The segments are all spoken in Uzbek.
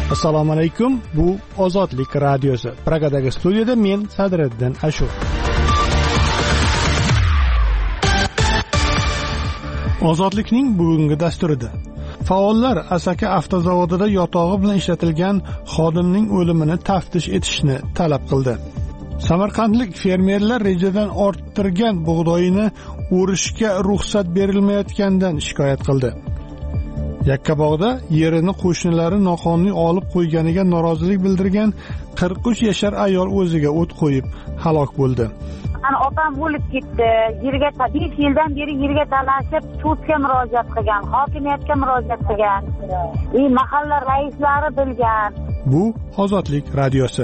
Assalomu alaykum. Bu Ozodlik radiosi. Pragadagi studiyada men Sadriddin Ashur. Ozodlikning bugungi dasturida faollar Asaka avtozavodida yotog'i bilan ishlatilgan xodimning o'limini taftish etishni talab qildi. Samarqandlik fermerlar rejadan orttirgan bug'doyini o'rishga ruxsat berilmayotganidan shikoyat qildi. Yakkabog'da yerini qo'shnilari noqonuniy olib qo'yganiga norozilik bildirgan 43 yashar ayol o'ziga o't qo'yib halok bo'ldi. Opam o'lib ketdi. 5 yildan beri yerga talashib, sudga murojaat qilgan, hokimiyatga murojaat qilgan. Mahalla raislari bilgan. Bu Ozodlik radiosi.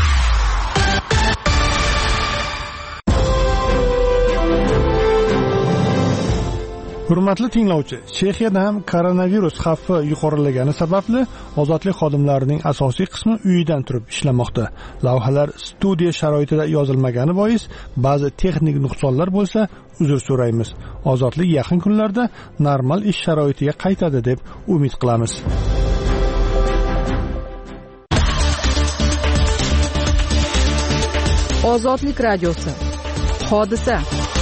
Hurmatli tinglovchi, Chexiyada ham koronavirus xavfi yuqorilagani sababli ozodlik xodimlarining asosiy qismi uyidan turib ishlamoqda. Lavhalar studiya sharoitida yozilmagani bois ba'zi texnik nuqsonlar bo'lsa, uzr so'raymiz. Ozodlik yaqin kunlarda normal ish sharoitiga qaytadi deb umid qilamiz. Ozodlik radiosi. Hodisa.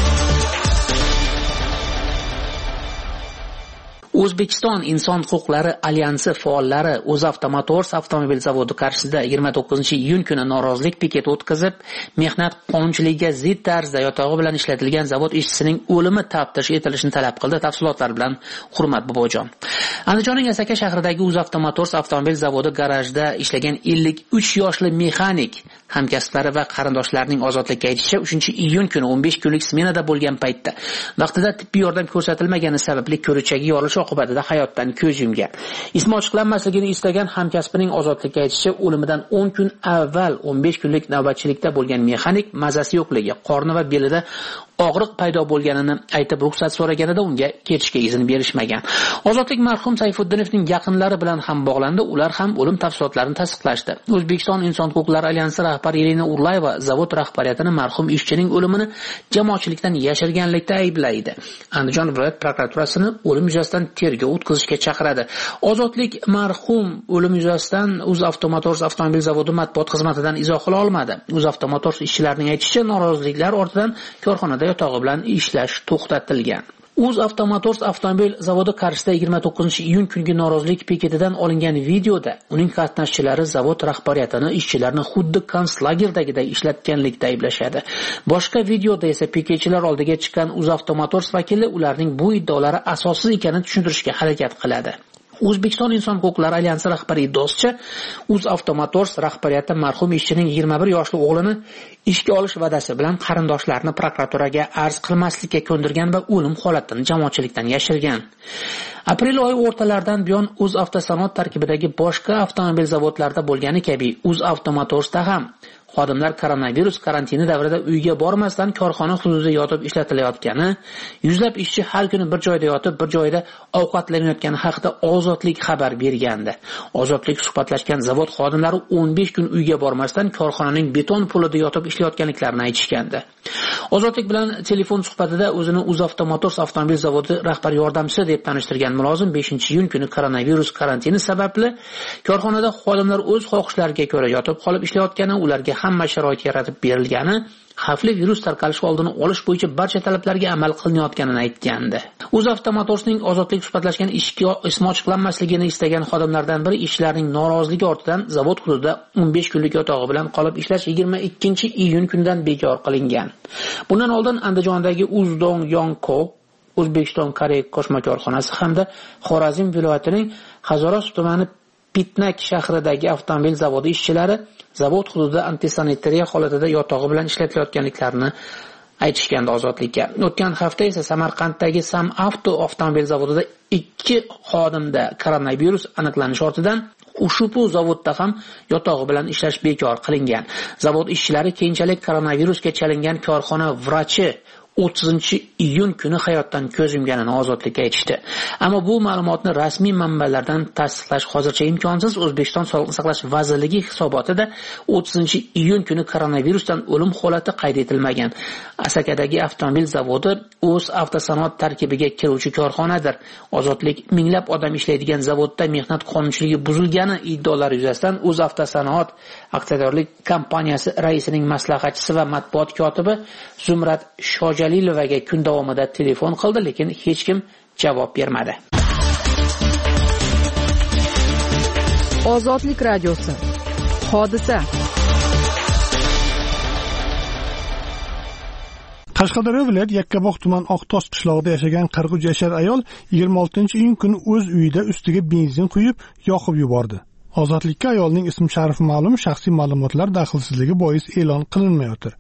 O'zbekiston Inson huquqlari alyansi faollari UzAvto Motors avtomobil zavodi qarshisida 29-iyun kuni norozilik piketi o'tkazib, mehnat qonunchiligiga zid tarzda yotog'i bilan ishlatilgan zavod ishchisining o'limi taftish etilishini talab qildi. Tafsilotlar bilan Hurmat Bobojon. Andijonning Asaka shahridagi UzAvto Motors avtomobil zavodi garajida ishlagan 53 yoshli mexanik hamkasblari va qarindoshlarining ozodlikka aytishicha 3-iyun kuni 15 kunlik smenada bo'lgan paytda vaqtida tibbiy yordam ko'rsatilmagani sababli ko'richagi yorilishi oqibatida hayotdan ko'z yumgan. Ismi ochiqlanmasligini istagan hamkasbining ozodlikka aytishicha o'limidan 10 kun avval 15 kunlik navbatchilikda bo'lgan mexanik mazasi yo'qligi, qorni va belida og'riq paydo bo'lganini aytib ruxsat so'raganida unga ketishga izn berishmagan. Ozodlik marhum Sayfuddinovning yaqinlari bilan ham bog'landi. Ular ham o'lim tafsilotlarini tasdiqlashdi. O'zbekiston Inson huquqlari alyansi rahbari Irina Urlayeva zavod rahbariyatini marhum ishchining o'limini jamoatchilikdan yashirganlikda ayblaydi. Andijon viloyat prokuraturasini o'lim yuzasidan tergov o'tkazishga chaqiradi. Ozodlik marhum o'lim yuzasidan UzAvto Motors avtomobil zavodi matbuot xizmatidan izoh qila olmadi. UzAvto Motors ishchilarining aytishicha, noroziliklar ortidan korxonada yotog'i bilan ishlash to'xtatilgan. UzAvto Motors avtomobil zavodi qarshisida 29-iyun kungi norozilik piketidan olingan videoda uning qatnashchilari zavod rahbariyatini ishchilarni xuddi konslagerdagiday ishlatganlikda ayblashadi. Boshqa videoda esa piketchilar oldiga chiqqan UzAvto Motors vakili ularning bu iddaolari asossiz ekanini tushuntirishga harakat qiladi. O'zbekiston Inson huquqlari alyansi rahbari iddaosicha, UzAvto Motors rahbariyati marhum ishchining 21 yoshli o'g'lini ishga olish va'dasi bilan qarindoshlarini prokuraturaga arz qilmaslikka ko'ndirgan va o'lim holatini jamoatchilikdan yashirgan. Aprel oyi o'rtalaridan buyon UzAvtosanoat tarkibidagi boshqa avtomobil zavodlarida bo'lgani kabi UzAvto Motorsda ham xodimlar koronavirus karantini davrida uyga bormasdan korxona hududida yotib ishlatilayotgani, yuzlab ishchi har kuni bir joyda yotib, bir joyda ovqatlanayotgani haqida Ozodlik xabar bergandi. Ozodlik suhbatlashgan zavod xodimlari 15 kun uyga bormasdan korxonaning beton polida yotib ishlayotganliklarini aytishgandi. Ozodlik bilan telefon suhbatida o'zini UzAvto Motors avtomobil zavodi rahbar yordamchisi deb tanishtirgan mulozim 5-iyun kuni koronavirus karantini sababli korxonada xodimlar o'z xohishlariga ko'ra yotib qolib ishlayotgani, ularga hamma sharoit yaratib berilgani, xavfli virus tarqalishi oldini olish bo'yicha barcha talablarga amal qilinayotganini aytgandi. UzAvto Motorsning ozodlik suhbatlashgan ishga ismi ochiqlanmasligini istagan xodimlardan biri ishchilarning noroziligi ortidan zavod hududida 15 kunlik yotog'i bilan qolib ishlash 22-iyun kunidan bekor qilingan. Bundan oldin Andijondagi Uzdong Yongko O'zbekiston Koreya qo'shma korxonasi hamda Xorazm viloyatining Hazoros tumani Pitnak shahridagi avtomobil zavodi ishchilari zavod hududida antisanitariya holatida yotog'i bilan ishlatilayotganliklarini aytishgandi Ozodlikka. O'tgan hafta esa Samarqanddagi SamAvto avtomobil zavodida 2 xodimda koronavirus aniqlanishi ortidan ushbu zavodda ham yotog'i bilan ishlash bekor qilingan. Zavod ishchilari keyinchalik koronavirusga chalingan korxona vrachi 30-iyun kuni hayotdan ko'z yumganini Ozodlikka aytishdi. Ammo bu ma'lumotni rasmiy manbalardan tasdiqlash hozircha imkonsiz. O'zbekiston Sog'liqni saqlash vazirligi hisobotida 30-iyun kuni koronavirusdan o'lim holati qayd etilmagan. Asakadagi avtomobil zavodi o'z avtosanoat tarkibiga kiruvchi korxonadir. Ozodlik minglab odam ishlaydigan zavodda mehnat qonunchiligi buzilgani iddaolari yuzasidan o'z avtosanoat aksiyadorlik kompaniyasi raisining maslahatchisi va matbuot kotibi Zumrat Shojalilovaga kun davomida telefon qildi, lekin hech kim javob bermadi. Ozodlik radiosi. Hodisa. Qashqadaryo viloyat Yakkabog' tuman Oqtosh qishlog'ida yashagan 43 yashar ayol 26-iyun kuni o'z uyida ustiga benzin quyib, yoqib yubordi. Ozodlikka ayolning ism-sharifi ma'lum, shaxsiy ma'lumotlar daxlsizligi bois e'lon qilinmayotir.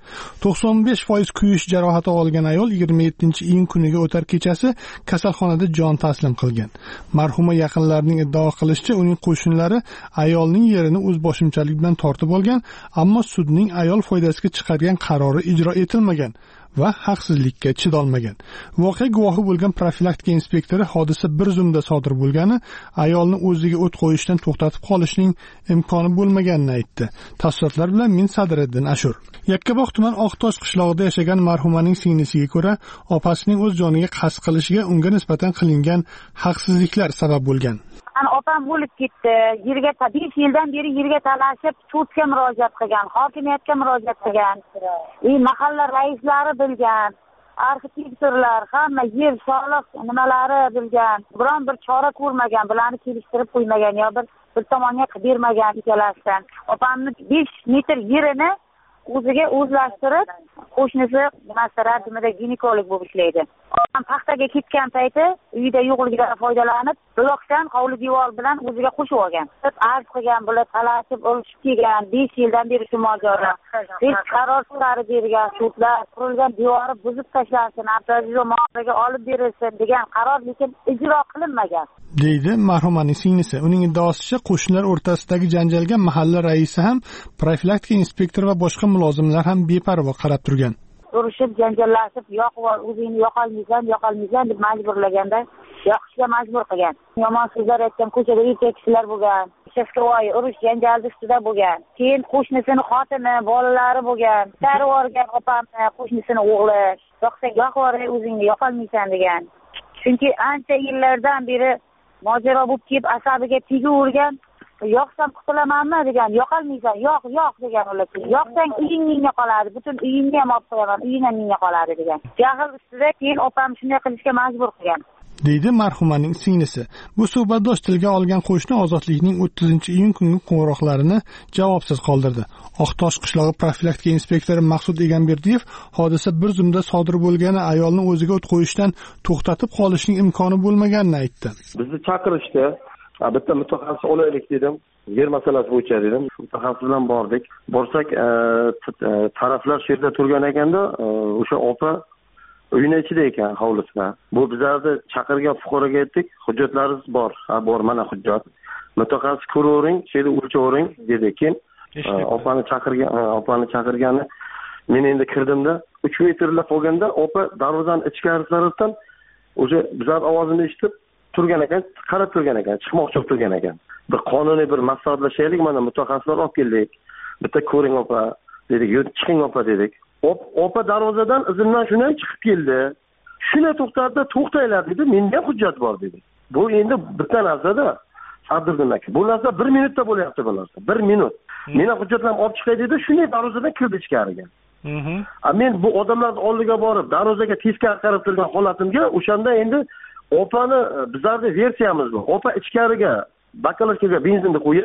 95% kuyish jarohati olgan ayol 27-iyun kuniga o'tar kechasi kasalxonada jon taslim qilgan. Marhuma yaqinlarining iddao qilishicha, uning qo'shnilari ayolning yerini o'zboshimchalik bilan tortib olgan, ammo sudning ayol foydasiga chiqargan qarori ijro etilmagan va haqsizlikka chidolmagan. Voqea guvohi bo'lgan profilaktika inspektori hodisa bir zumda sodir bo'lgani, ayolni o'ziga o't qo'yishdan to'xtatib qolishning imkoni bo'lmaganini aytdi. Tafsilotlar bilan men Sadriddin Ashur. Yakkabog' tuman Oqtosh qishlog'ida yashagan marhumaning singlisiga ko'ra, opasining o'z joniga qasd qilishiga unga nisbatan qilingan haqsizliklar sabab bo'lgan. Opam o'lib ketdi. 5 yildan beri yerga talashib, sudga murojaat qilgan, hokimiyatga murojaat qilgan. Mahalla raislari bilgan, arxitektorlar, hamma yer soliq nimalari bilgan. Biron bir chora ko'rmagan, bularni kelishtirib qo'ymagan yo bir tomonga qilib bermagan ikkalasidan. Opamni 5 metr yerini o'ziga o'zlashtirib, qo'shnisi maslahatida ginekolog bo'lib ishlaydi. Opam paxtaga ketgan payti uyida yo'qligidan foydalanib, blokdan hovli devor bilan o'ziga qo'shib olgan. Arz qilgan, bular talashib olishib kelgan, 5 yildan beri shu mojaro. Hech qaror chiqarib bergan sudlar, qurilgan devori buzib tashlansin, Abdulaziz Omonovga olib berilsin degan qaror lekin ijro qilinmagan. deydi marhumaning singlisi. Uning iddaosicha, qo'shnilar o'rtasidagi janjalga mahalla raisi ham, profilaktika inspektori va boshqa mulozimlar ham beparvo qarab turgan. Urushib, janjallashib, yoqib o'zingni yoqolmaysan deb majburlaganda yoqishga majbur qilgan. Yomon so'zlar aytgan, ko'chada erkak kishilar bo'lgan. Shafqavoy urush janjalda ustida bo'lgan. Keyin qo'shnisini xotini, bolalari bo'lgan. Sarvorgan opamni, qo'shnisini o'g'li. Yoqsang yoqib o'zingni yoqolmaysan degan. Chunki ancha yillardan beri mojaro bo'lib kelib, asabiga tegavergan. Yoqsam qutulamanmi degan, yoqolmaysan, yoq degan ular. Yoqsang uying menga qoladi, butun uyingni ham olib qo'yaman, uying ham menga qoladi degan. Jahl ustida keyin opam shunday qilishga majbur qilgan. deydi marhumaning singlisi. Bu suhbatdosh tilga olgan qo'shni Ozodlikning 30-iyun kungi qo'ng'iroqlarini javobsiz qoldirdi. Oqtosh qishlog'i profilaktika inspektori Maqsud Egamberdiyev hodisa bir zumda sodir bo'lgani, ayolni o'ziga o't qo'yishdan to'xtatib qolishning imkoni bo'lmaganini aytdi. Bizni chaqirishdi. Bitta mutaxassis olaylik dedim. Yer masalasi bo'yicha dedim. Mutaxassis bilan bordik. Borsak, taraflar shu yerda turgan ekanda, o'sha opa uyning ichida ekan, hovlisida. Bu bizlarni chaqirgan fuqaroga aytdik, hujjatlaringiz bor. Bor, mana hujjat. Mutaxassis ko'ravering, shu yerda o'lchavering dedi. Keyin opani chaqirgani men endi kirdimda 3 metrlab qolganda opa darvozaning ichkari tarafdan o'sha bizlar ovozini eshitib turgan ekan, qarab turgan ekan, chiqmoqchi bo'lib turgan ekan. Bir qonuniy bir maslahatlashaylik, mana mutaxassislar olib keldik. Bitta ko'ring opa dedik, "Yo'q, chiqing opa" dedik. Opa darvozadan izimdan shunday chiqib keldi. Shunday to'xtatdi, "To'xtanglar" dedi. "Menda hujjat bor" dedi. Bu endi bitta narsa-da. Sabrdin aka. Bu narsa 1 minutda bo'lyapti bu narsa. 1 minut. Meni hujjatlarimni olib chiqay dedi, shunday darvozadan kirdi ichkariga. Men bu odamlar oldiga borib, darvozaga teskari qarab turgan holatimga o'shanda endi opani bizlarning versiyamiz bu. Opa ichkariga bakalovkaga benzinni qo'yib,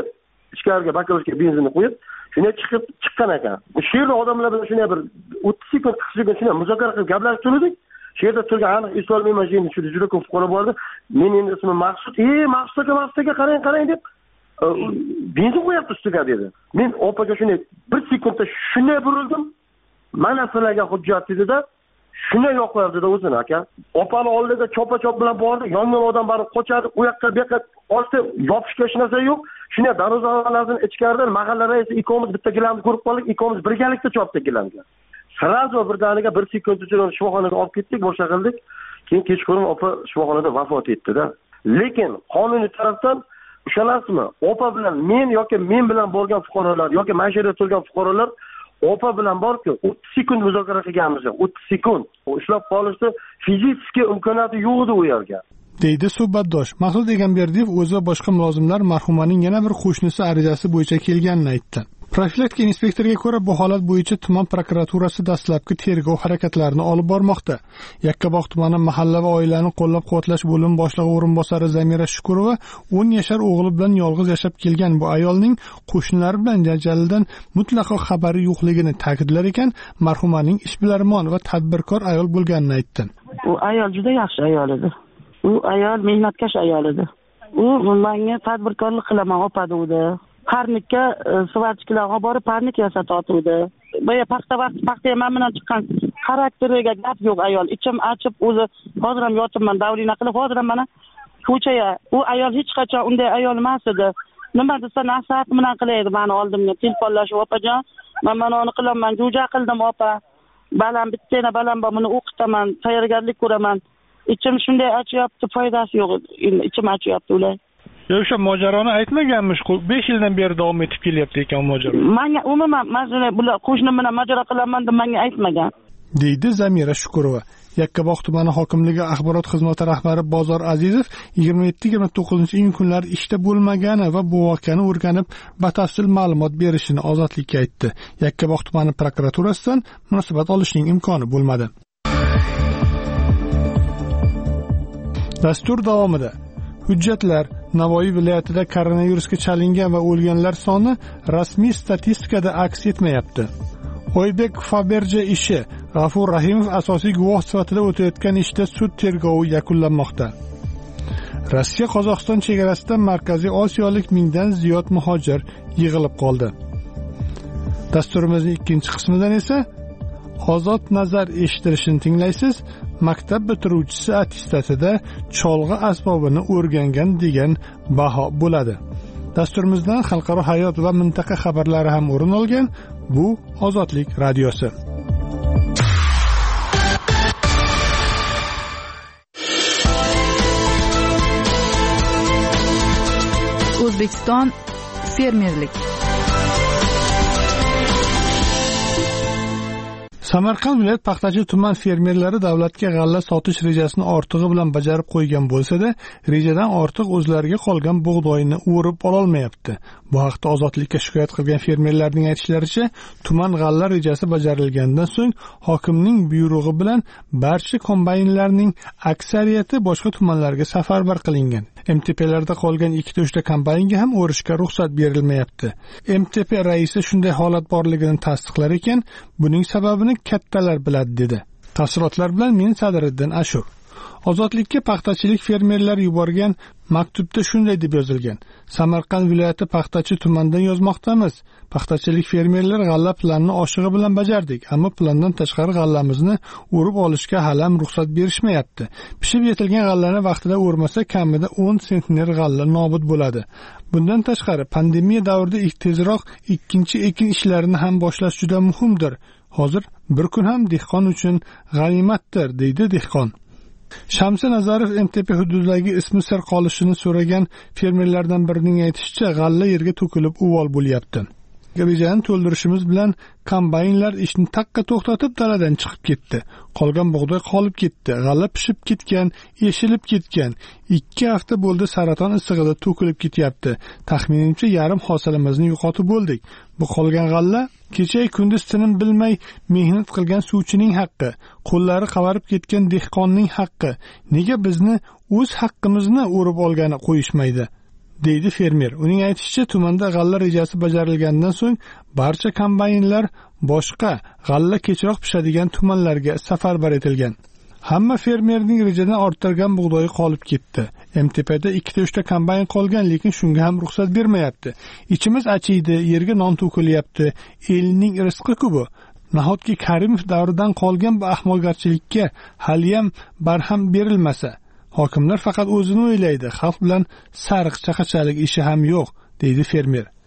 shunday chiqqan ekan. Shu yerda odamlar bilan shunday bir 30 sekund, 40 sekund shunday muzokara qilib gaplashib turdik. Shu yerda turgan aniq eslolmayman, endi juda ko'p fuqaro bordi. Men endi ismim Maqsud. Maqsud aka qarang deb benzin qo'yapti ustiga dedi. Men opaga shunday 1 sekundda shunday burildim. Mana sizlarga hujjat dedi-da, shunday yo'qlardi-da o'zini aka. Opani oldida chopa-chop bilan bordi, yongan odam borib qochadi, u yoqqa bu yoqqa olsa yopishga hech narsa yo'q. Shunday darvozalarning ichkaridan mahalla raisi ikkovimiz bitta gilamni ko'rib qoldik, ikkovimiz birgalikda chopdik gilamga. sразу birdaniga 1 sekund ichida shifoxonaga olib ketdik, boshqa qildik. Keyin kechqurun opa shifoxonada vafot etdi-da. Lekin qonuniy tarafdan ishonasizmi? Opa bilan men yoki men bilan bo'lgan fuqarolar yoki mana shu yerda turgan fuqarolar opa bilan borku 30 sekund muzokara qilganmiz. 30 sekund. Ushlab qolishni fizik imkoniyati yo'q edi u yerga. deydi suhbatdosh. Maqsud Egamberdiyev o'zi va boshqa mulozimlar marhumaning yana bir qo'shnisi arizasi bo'yicha kelganini aytdi. Profilaktika inspektoriga ko'ra bu holat bo'yicha tuman prokuraturasi dastlabki tergov harakatlarini olib bormoqda. Yakkabog' tumani mahalla va oilani qo'llab-quvvatlash bo'limi boshlig'i o'rinbosari Zamira Shukurova 10 yashar o'g'li bilan yolg'iz yashab kelgan bu ayolning qo'shnilari bilan janjaldan mutlaqo xabari yo'qligini ta'kidlar ekan, marhumaning ishbilarmon va tadbirkor ayol bo'lganini aytdi. U ayol juda yaxshi ayol edi. U ayol mehnatkash ayol edi. U menga tadbirkorlik qilaman opa dedi. Parnikka suvachkilarga borib parnik yasatotdi. Boya paxta ham bilan chiqqan xarakteriga gap yo'q ayol. Ichim achib o'zi hozir ham yotibman davrina qilib, hozir ham mana ko'chaya. U ayol hech qachon unday ayol emas edi. Nima desa nasihat bilan qilaydi meni oldimga telefonlashib, opajon, men mana uni qilaman, jo'ja qildim opa. Balam bittana balam bor, buni o'qitaman, tayyorgarlik ko'raman. Ichim shunday achyapti, foydasi yo'q. Ichim achyapti ular. O'sha mojaroni aytmaganmish, 5 yildan beri davom etib kelyapti ekan mojaro. Menga umuman mazuni bular qo'shnim bilan mojaro qilaman deb menga aytmagan. deydi Zamira Shukurova. Yakkabog' tumani hokimligi axborot xizmati rahbari Bozor Azizov 27-29 kunlari ishda bo'lmagani va bu voqeani o'rganib, batafsil ma'lumot berishini Ozodlikka aytdi. Yakkabog' tumani prokuraturasidan munosabat olishning imkoni bo'lmadi. Dastur davomida hujjatlar Navoiy viloyatida koronavirusga chalingan va o'lganlar soni rasmiy statistikada aks etmayapti. Oybek Faberja ishi G'afur Rahimov asosiy guvoh sifatida o'tayotgan ishda sud tergovi yakunlanmoqda. Rossiya Qozog'iston chegarasida Markaziy Osiyolik 1000 dan ziyod muhojir yig'ilib qoldi. Dasturimizning ikkinchi qismidan esa Ozod nazar eshittirishini tinglaysiz. Maktab bitiruvchisi attestatida cholg'i asbobini o'rgangan degan baho bo'ladi. Dasturimizdan xalqaro hayot va mintaqa xabarlari ham o'rin olgan. Bu Ozodlik radiosi. O'zbekiston fermerlik. Samarqand viloyat paxtachi tuman fermerlari davlatga g'alla sotish rejasini ortig'i bilan bajarib qo'ygan bo'lsa-da, rejadan ortiq o'zlariga qolgan bug'doyni o'rib ololmayapti. Bu haqda Ozodlikka shikoyat qilgan fermerlarning aytishlaricha, tuman g'alla rejasi bajarilgandan so'ng hokimning buyrug'i bilan barcha kombaynlarning aksariyati boshqa tumanlarga safarbar qilingan. MTPlarda qolgan 2-3 kombaynga ham o'rishga ruxsat berilmayapti. MTP raisi shunday holat borligini tasdiqlar ekan, buning sababini kattalar biladi dedi. Tafsilotlar bilan men Sadiriddin Ashur. Ozodlikka paxtachilik fermerlari yuborgan maktubda shunday deb yozilgan: Samarqand viloyati paxtachi tumandan yozmoqdamiz. Paxtachilik fermerlar g'alla planini oshig'i bilan bajardik, ammo plandan tashqari g'allamizni o'rib olishga hali ham ruxsat berishmayapti. Pishib yetilgan g'allani vaqtida o'rmasa kamida 10 sentner g'alla nobud bo'ladi. Bundan tashqari pandemiya davrida tezroq ikkinchi ekin ishlarini ham boshlash juda muhimdir. Hozir bir kun ham dehqon uchun g'animatdir, deydi dehqon. Shamsi Nazarov MTP hududidagi ismi sir qolishini so'ragan fermerlardan birining aytishicha, g'alla yerga to'kilib uvol bo'lyapti. Rejani to'ldirishimiz bilan kombaynlar ishni taqqa to'xtatib daladan chiqib ketdi. Qolgan bug'doy qolib ketdi. G'alla pishib ketgan, eshilib ketgan. 2 hafta bo'ldi saraton issig'ida to'kilib ketyapti. Taxminimcha yarim hosilimizni yo'qotib bo'ldik. Bu qolgan g'alla kecha kunduz tinim bilmay mehnat qilgan suvchining haqqi, qo'llari qavarib ketgan dehqonning haqqi. Nega bizni o'z haqqimizni o'rib olgani qo'yishmaydi? deydi fermer. Uning aytishicha, tumanda g'alla rejasi bajarilgandan so'ng barcha kombaynlar boshqa g'alla kechroq pishadigan tumanlarga safarbar etilgan. Hamma fermerning rejadan orttirgan bug'doyi qolib ketdi. MTPda 2-3 kombayn qolgan, lekin shunga ham ruxsat bermayapti. Ichimiz achiydi, yerga non to'kilyapti. Elning rizqi-ku bu. Nahotki Karimov davridan qolgan bu ahmoqgarchilikka haliyam barham berilmasa, hokimlar faqat o'zini o'ylaydi, xalq bilan sariq chaqachalik ishi ham yo'q, deydi fermer.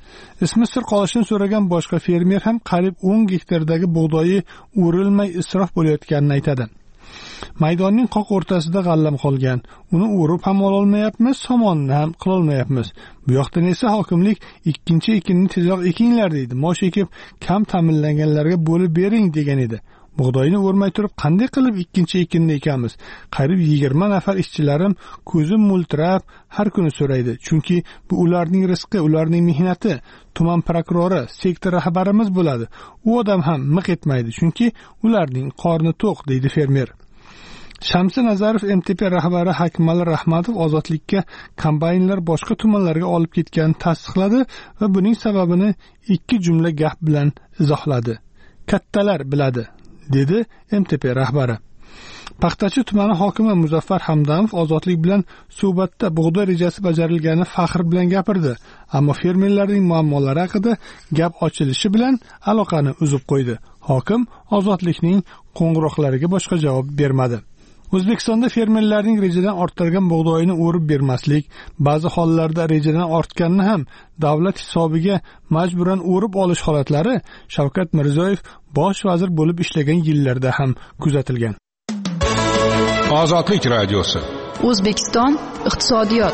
Ismi sir qolishini so'ragan boshqa fermer ham qariyb 10 gektardagi bug'doyi o'rilmay isrof bo'layotganini aytadi. Maydonning qoq o'rtasida g'allam qolgan. Uni o'rib ham ololmayapmiz, somonni ham qilolmayapmiz. Bu yoqdan esa hokimlik ikkinchi ekinni tezroq ekinglar deydi. Mosh ekib kam ta'minlanganlarga bo'lib bering degan edi. Bug'doyni o'rmay turib qanday qilib ikkinchi ekinni ekamiz? Qariyb 20 nafar ishchilarim ko'zim mo'ltirab har kuni so'raydi. Chunki bu ularning rizqi, ularning mehnati. Tuman prokurori, sektor rahbarimiz bo'ladi. U odam ham miq etmaydi, chunki ularning qorni to'q, deydi fermer. Shamsi Nazarov MTP rahbari Hakmali Rahmatov ozodlikka kombaynlar boshqa tumanlarga olib ketganini tasdiqladi va buning sababini 2 jumla gap bilan izohladi. Kattalar biladi, dedi MTP rahbari. Paxtachi tumani hokimi Muzaffar Hamdamov ozodlik bilan suhbatda bug'doy rejasi bajarilganini faxr bilan gapirdi, ammo fermerlarning muammolari haqida gap ochilishi bilan aloqani uzib qo'ydi. Hokim ozodlikning qo'ng'iroqlariga boshqa javob bermadi. O'zbekistonda fermerlarning rejadan orttirgan bug'doyini o'rib bermaslik, ba'zi hollarda rejadan ortganini ham davlat hisobiga majburan o'rib olish holatlari Shavkat Mirziyoyev bosh vazir bo'lib ishlagan yillarda ham kuzatilgan. Ozodlik radiosi. O'zbekiston iqtisodiyot.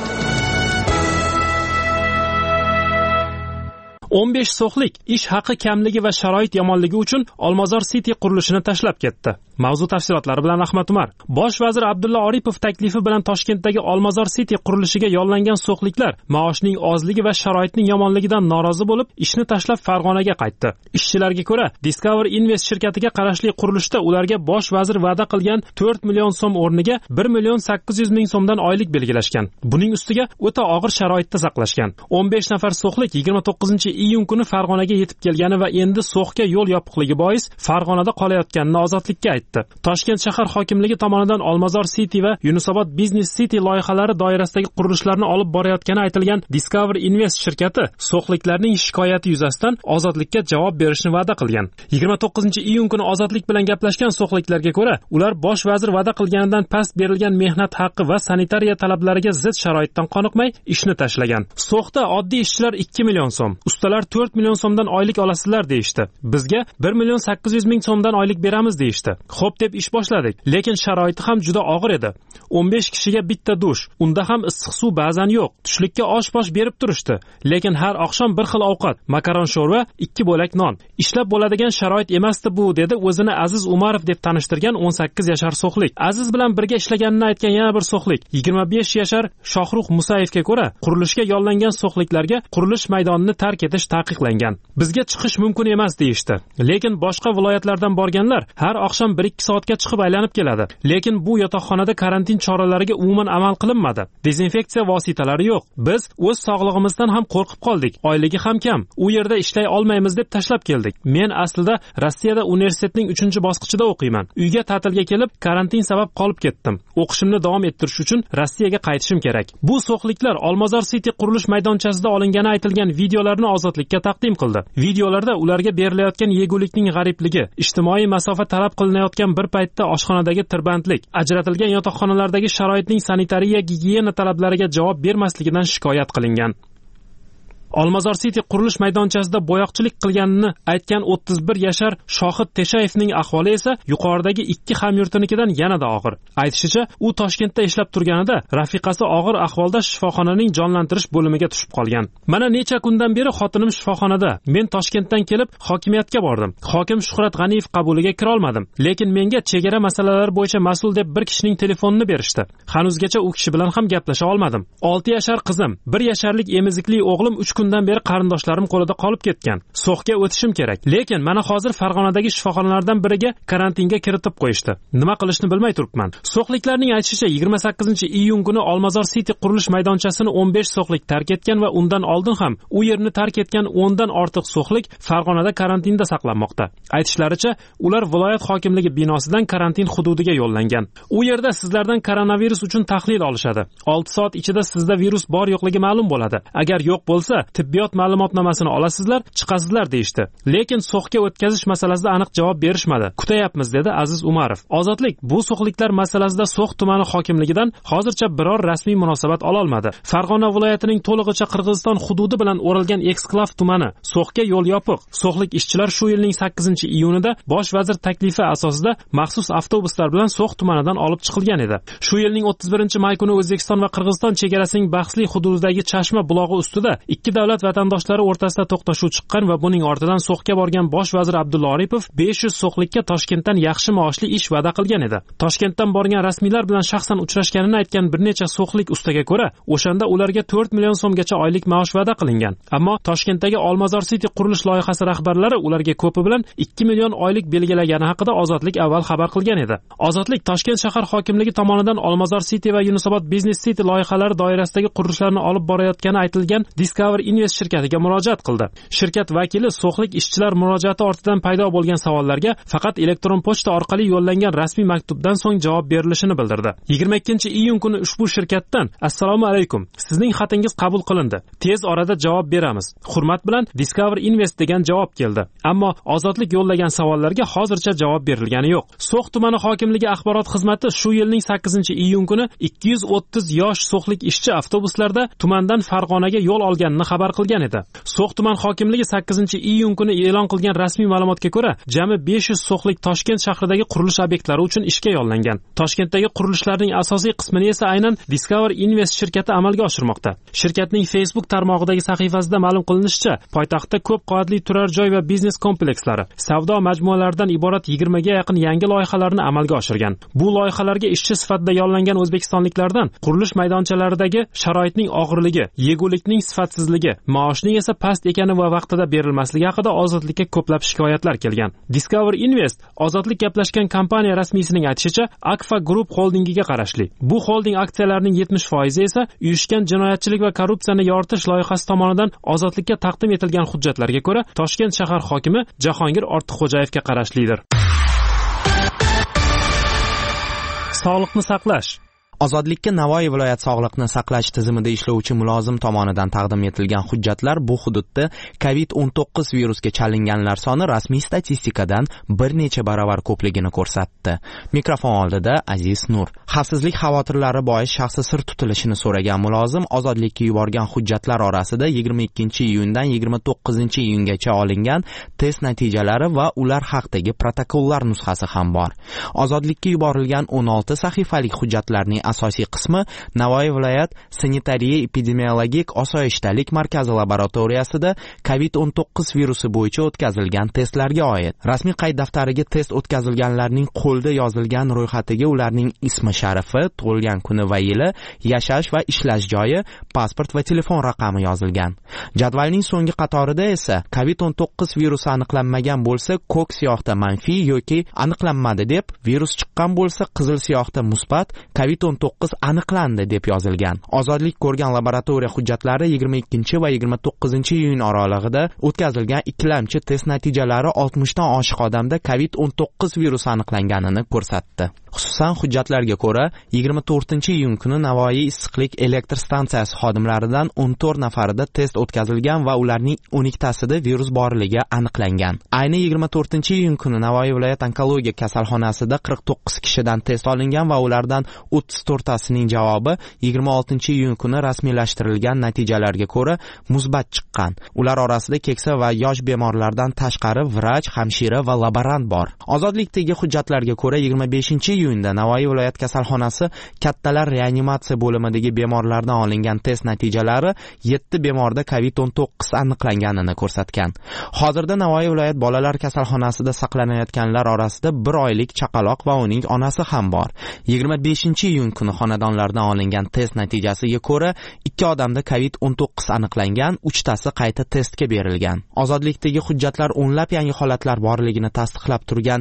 15 so'xlik ish haqi kamligi va sharoit yomonligi uchun Olmazor City qurilishini tashlab ketdi. Mavzu tafsilotlari bilan Ahmad Umar. Bosh vazir Abdulla Oripov taklifi bilan Toshkentdagi Olmazor City qurilishiga yollangan so'xliklar maoshning ozligi va sharoitning yomonligidan norozi bo'lib, ishni tashlab Farg'onaga qaytdi. Ishchilarga ko'ra, Discover Invest shirkatiga qarashli qurilishda ularga bosh vazir va'da qilgan 4 million so'm o'rniga 1 million 800 ming so'mdan oylik belgilashgan. Buning ustiga o'ta og'ir sharoitda saqlashgan. 15 nafar so'xlik 29-iyun kuni Farg'onaga yetib kelgani va endi so'xga yo'l yopiqligi bois Farg'onada qolayotganini ozodlikka aytdi. Toshkent shahar hokimligi tomonidan Olmazor City va Yunusobod Business City loyihalari doirasidagi qurilishlarni olib borayotgani aytilgan Discover Invest shirkati so'xliklarning shikoyati yuzasidan ozodlikka javob berishni va'da qilgan. 29-iyun kuni ozodlik bilan gaplashgan so'xliklarga ko'ra, ular bosh vazir va'da qilganidan past berilgan mehnat haqqi va sanitariya talablariga zid sharoitdan qoniqmay ishni tashlagan. So'xda oddiy ishchilar 2 million so'm, ustalar 4 million so'mdan oylik olasizlar deyishdi. Bizga 1 million 800 ming so'mdan oylik beramiz deyishdi. Xo'p deb ish boshladik, lekin sharoiti ham juda og'ir edi. 15 kishiga bitta dush, unda ham issiq suv ba'zan yo'q. Tushlikka osh-posh berib turishdi, lekin har oqshom bir xil ovqat, makaron sho'rva, 2 bo'lak non. Ishlab bo'ladigan sharoit emasdi bu, dedi o'zini Aziz Umarov deb tanishtirgan 18 yashar so'xlik. Aziz bilan birga ishlaganini aytgan yana bir so'xlik, 25 yashar Shohruh Musayevga ko'ra, qurilishga yollangan so'xliklarga qurilish maydonini tark etish taqiqlangan. Bizga chiqish mumkin emas deyishdi. Lekin boshqa viloyatlardan borganlar har oqshom 1-2 soatga chiqib aylanib keladi. Lekin bu yotoqxonada karantin choralariga umuman amal qilinmadi. Dezinfeksiya vositalari yo'q. Biz o'z sog'lig'imizdan ham qo'rqib qoldik. Oyligi ham kam. U yerda ishlay olmaymiz deb tashlab keldik. Men aslida Rossiyada universitetning 3-bosqichida o'qiyman. Uyga ta'tilga kelib, karantin sabab qolib ketdim. O'qishimni davom ettirish uchun Rossiyaga qaytishim kerak. Bu so'xliklar Olmazor City qurilish maydonchasida olingani aytilgan videolarni ozodlikka taqdim qildi. Videolarda ularga berilayotgan yegulikning g'aribligi, ijtimoiy masofa talab qilinayotgan bir paytda oshxonadagi tirbandlik, ajratilgan yotoqxonalardagi sharoitning sanitariya gigiyena talablariga javob bermasligidan shikoyat qilingan. Olmazor City qurilish maydonchasida bo'yoqchilik qilganini aytgan 31 yashar Shohid Teshayevning ahvoli esa yuqoridagi 2 hamyurtinikidan yanada og'ir. Aytishicha, u Toshkentda ishlab turganida rafiqasi og'ir ahvolda shifoxonaning jonlantirish bo'limiga tushib qolgan. Mana necha kundan beri xotinim shifoxonada. Men Toshkentdan kelib hokimiyatga bordim. Hokim Shuhrat G'aniyev qabuliga kira olmadim. Lekin menga chegara masalalari bo'yicha mas'ul deb bir kishining telefonini berishdi. Hanuzgacha u kishi bilan ham gaplasha olmadim. 6 yashar qizim, 1 yasharlik emizikli o'g'lim 3 kundan beri qarindoshlarim qo'lida qolib ketgan. So'xga o'tishim kerak. Lekin mana hozir Farg'onadagi shifoxonalardan biriga karantinga kiritib qo'yishdi. Nima qilishni bilmay turibman. So'xliklarning aytishicha 28-iyun kuni Olmazor City qurilish maydonchasini 15 so'xlik tark etgan va undan oldin ham u yerni tark etgan 10 dan ortiq so'xlik Farg'onada karantinda saqlanmoqda. Aytishlaricha, ular viloyat hokimligi binosidan karantin hududiga yo'llangan. U yerda sizlardan koronavirus uchun tahlil olishadi. 6 soat ichida sizda virus bor yo'qligi ma'lum bo'ladi. Agar yo'q bo'lsa, tibbiyot ma'lumotnomasini olasizlar, chiqasizlar deyishdi. Lekin so'xga o'tkazish masalasida aniq javob berishmadi. Kutayapmiz, dedi Aziz Umarov. Ozodlik bu so'xliklar masalasida So'x tumani hokimligidan hozircha biror rasmiy munosabat ola olmadi. Farg'ona viloyatining to'lig'icha Qirg'iziston hududi bilan o'ralgan Eksklav tumani So'xga yo'l yopiq. So'xlik ishchilar shu yilning 8-iyunida bosh vazir taklifi asosida maxsus avtobuslar bilan So'x tumanidan olib chiqilgan edi. Shu yilning 31-may kuni O'zbekiston va Qirg'iziston chegarasining bahsli hududidagi Chashma bulog'i ustida ikki davlat vatandoshlar o'rtasida to'qnashuv chiqqan va buning ortidan So'xga borgan bosh vazir Abdulla Oripov 500 so'xlikka Toshkentdan yaxshi maoshli ish va'da qilgan edi. Toshkentdan borgan rasmiylar bilan shaxsan uchrashganini aytgan bir necha so'xlik ustaga ko'ra, o'shanda ularga 4 million so'mgacha oylik maosh va'da qilingan. Ammo Toshkentdagi Olmazor City qurilish loyihasi rahbarlari ularga ko'pi bilan 2 million oylik belgilagani haqida Ozodlik avval xabar qilgan edi. Ozodlik Toshkent shahar hokimligi tomonidan Olmazor City va Yunusobod Business City loyihalari doirasidagi qurilishlarni olib borayotgani aytilgan Discover Invest shirkatiga murojaat qildi. Shirkat vakili so'xlik ishchilar murojaati ortidan paydo bo'lgan savollarga faqat elektron pochta orqali yo'llangan rasmiy maktubdan so'ng javob berilishini bildirdi. 22-iyun kuni ushbu shirkatdan: "Assalomu alaykum. Sizning xatingiz qabul qilindi. Tez orada javob beramiz. Hurmat bilan Discover Invest" degan javob keldi. Ammo Ozodlik yo'llagan savollarga hozircha javob berilgani yo'q. So'x tumani hokimligi axborot xizmati shu yilning 8-iyun kuni 230 yosh so'xlik ishchi avtobuslarda tumandan Farg'onaga yo'l olganini xabar qilgan edi. So'x tuman hokimligi 8-iyun kuni e'lon qilgan rasmiy ma'lumotga ko'ra, jami 500 so'xlik Toshkent shahridagi qurilish obyektlari uchun ishga yo'llangan. Toshkentdagi qurilishlarning asosiy qismini esa aynan Discover Invest shirkati amalga oshirmoqda. Shirkatning Facebook tarmog'idagi sahifasida ma'lum qilinishicha, poytaxtda ko'p qavatli turar joy va biznes komplekslari, savdo majmualaridan iborat 20 ga yaqin yangi loyihalarni amalga oshirgan. Bu loyihalarga ishchi sifatida yo'llangan o'zbekistonliklardan qurilish maydonchalaridagi sharoitning og'irligi, yegulikning sifatsizligi, maoshning esa past ekani va vaqtida berilmasligi haqida Ozodlikka ko'plab shikoyatlar kelgan. Discover Invest Ozodlik gaplashgan kompaniya rasmiysining aytishicha, Akfa Group holdingiga qarashli. Bu holding aksiyalarining 70% esa uyushgan jinoyatchilik va korrupsiyani yoritish loyihasi tomonidan Ozodlikka taqdim etilgan hujjatlarga ko'ra Toshkent shahar hokimi Jahongir Ortiqxo'jayevga qarashlidir. Sog'liqni saqlash. Ozodlikka Navoiy viloyat sog'liqni saqlash tizimida ishlovchi mulozim tomonidan taqdim etilgan hujjatlar bu hududda COVID-19 virusga chalinganlar soni rasmiy statistikadan bir necha baravar ko'pligini ko'rsatdi. Mikrofon oldida Aziz Nur. Xavfsizlik xavotirlari bois shaxsi sir tutilishini so'ragan mulozim Ozodlikka yuborgan hujjatlar orasida 22-iyundan 29-iyungacha olingan test natijalari va ular haqidagi protokollar nusxasi ham bor. Ozodlikka yuborilgan 16 sahifalik hujjatlarning asosiy qismi Navoiy viloyat sanitariya epidemiologik osoyishtalik markazi laboratoriyasida COVID-19 virusi bo'yicha o'tkazilgan testlarga oid. Rasmiy qayd daftariga test o'tkazilganlarning qo'lda yozilgan ro'yxatiga ularning ismi sharifi, tug'ilgan kuni va yili, yashash va ishlash joyi, pasport va telefon raqami yozilgan. Jadvalning so'nggi qatorida esa COVID-19 virusi aniqlanmagan bo'lsa, ko'k siyohda manfiy yoki aniqlanmadi deb, virus chiqqan bo'lsa qizil siyohda musbat, COVID-19 aniqlandi deb yozilgan. Ozodlik ko'rgan laboratoriya hujjatlari 22 va 29-iyun oralig'ida o'tkazilgan ikkilamchi test natijalari 60 dan oshiq odamda COVID-19 virusi aniqlanganini ko'rsatdi. Xususan hujjatlarga ko'ra 24-iyun kuni Navoiy issiqlik elektr stansiyasi xodimlaridan 14 nafarida test o'tkazilgan va ularning 12 tasida virus borligi aniqlangan. Ayni 24-iyun kuni Navoiy viloyat onkologiya kasalxonasida 49 kishidan test olingan va ulardan 34 tasining javobi 26-iyun kuni rasmiylashtirilgan natijalarga ko'ra musbat chiqqan. Ular orasida keksa va yosh bemorlardan tashqari vrach, hamshira va laborant bor. Ozodlikdagi hujjatlarga ko'ra 25-iyunda Navoiy viloyat kasalxonasi kattalar reanimatsiya bo'limidagi bemorlardan olingan test natijalari 7 bemorda COVID-19 aniqlanganini ko'rsatgan. Hozirda Navoiy viloyat bolalar kasalxonasida saqlanayotganlar orasida 1 oylik chaqaloq va uning onasi ham bor. 25-iyun kuni xonadonlardan olingan test natijasiga ko'ra 2 odamda COVID-19 aniqlangan, 3 tasi qayta testga berilgan. Ozodlikdagi hujjatlar o'nlab yangi holatlar borligini tasdiqlab turgan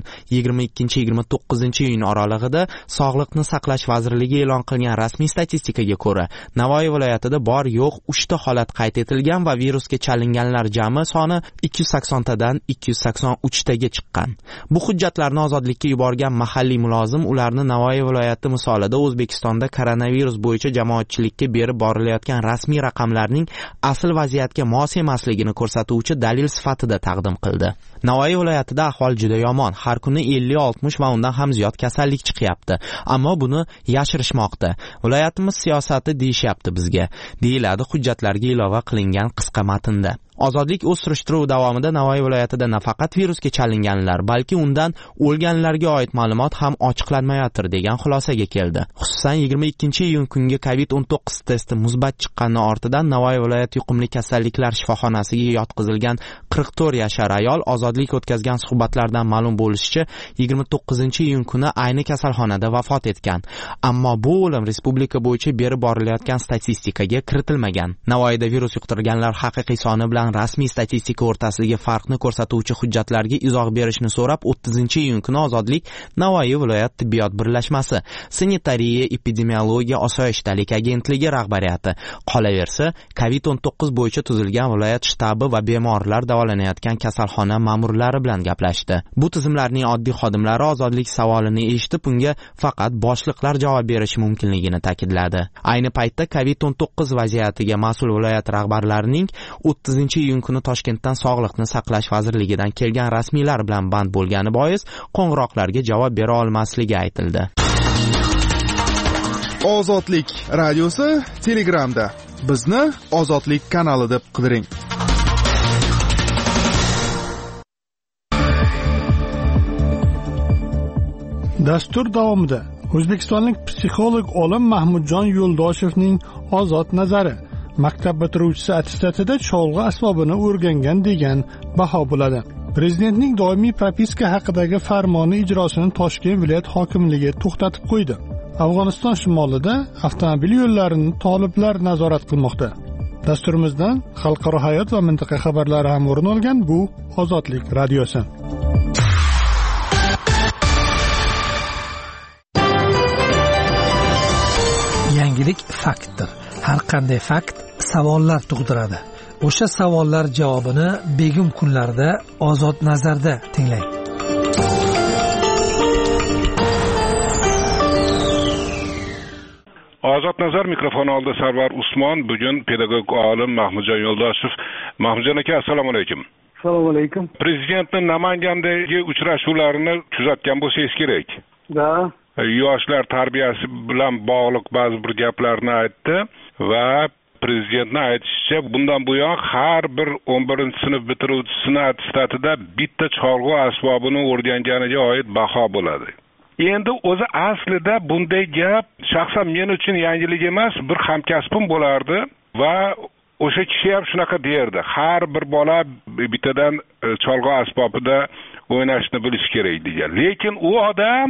22-29-iyun oralig'ida Sog'liqni saqlash vazirligi e'lon qilgan rasmiy statistikaga ko'ra Navoiy viloyatida bor yo'q 3 ta holat qayd etilgan va virusga chalinganlar jami soni 280 tadan 283 taga chiqqan. Bu hujjatlarni Ozodlikka yuborgan mahalliy mulozim ularni Navoiy viloyati misolida O'zbekistonda koronavirus bo'yicha jamoatchilikka berib borilayotgan rasmiy raqamlarning asl vaziyatga mos emasligini ko'rsatuvchi dalil sifatida taqdim qildi. Navoiy viloyatida ahvol juda yomon. Har kuni 50-60 va undan ham ziyod kasallik chiqyapti. Ammo buni yashirishmoqda. Viloyatimiz siyosati deyishyapti bizga, deyiladi hujjatlarga ilova qilingan qisqa matnda. Ozodlik o'z surishtiruvi davomida Navoiy viloyatida nafaqat virusga chalinganlar, balki undan o'lganlarga oid ma'lumot ham ochiqlanmayotir degan xulosaga keldi. Xususan 22-iyun kungi COVID-19 testi musbat chiqqani ortidan Navoiy viloyat yuqumli kasalliklar shifoxonasiga yotqizilgan 44 yashar ayol ozodlik o'tkazgan suhbatlardan ma'lum bo'lishicha 29-iyun kuni ayni kasalxonada vafot etgan. Ammo bu o'lim respublika bo'yicha berib borilayotgan statistikaga kiritilmagan. Navoiyda virus yuqtirganlar haqiqiy soni bilan rasmiy statistika o'rtasidagi farqni ko'rsatuvchi hujjatlarga izoh berishni so'rab 30-iyun kuni Ozodlik Navoiy viloyat tibbiyot birlashmasi sanitariya epidemiologiya osoyishtalik agentligi rahbariyati qolaversa COVID-19 bo'yicha tuzilgan viloyat shtabi va bemorlar davolanayotgan kasalxona ma'murlari bilan gaplashdi. Bu tizimlarning oddiy xodimlari Ozodlik savolini eshitib unga faqat boshliqlar javob berishi mumkinligini ta'kidladi. Ayni paytda COVID-19 vaziyatiga mas'ul viloyat rahbarlarining 30-iyun kuni Toshkentdan Sog'liqni saqlash vazirligidan kelgan rasmiylar bilan band bo'lgani bois qo'ng'iroqlarga javob bera olmasligi aytildi. Ozodlik radiosi Telegramda. Bizni Ozodlik kanali deb qidiring. Dastur davomida o'zbekistonlik psixolog olim Mahmudjon Yo'ldoshevning ozod nazari maktab bitiruvchisi attestatida cholg'u asbobini o'rgangan degan baho bo'ladi. Prezidentning doimiy propiska haqidagi farmoni ijrosini Toshkent viloyat hokimligi to'xtatib qo'ydi. Afg'oniston shimolida avtomobil yo'llarini toliblar nazorat qilmoqda. Dasturimizdan xalqaro hayot va mintaqa xabarlari ham o'rin olgan bu Ozodlik radiosi. Yangilik faktdir. Har qanday fakt savollar tug'diradi. O'sha savollar javobini begum kunlarda Ozod nazarda tinglang. Ozod nazar mikrofon oldi Sarvar Usmon. Bugun pedagog olim Mahmudjon Yo'ldoshev. Mahmudjon aka, assalomu alaykum. Assalomu alaykum. Prezidentning Namangandagi uchrashuvlarini kuzatgan bo'lsangiz kerak. Da. Yoshlar tarbiyasi bilan bog'liq ba'zi bir gaplarni aytdi va prezidentning aytishicha bundan buyon har bir 11-sinf bitiruvchisini attestatida bitta cholg'u asbobini o'rganganiga oid baho bo'ladi. Endi o'zi aslida bunday gap shaxsan men uchun yangilik emas, bir hamkasbim bo'lardi va o'sha kishi ham shunaqa derdi. Har bir bola bittadan cholg'u asbobida o'ynashni bilish kerak degan. Lekin u odam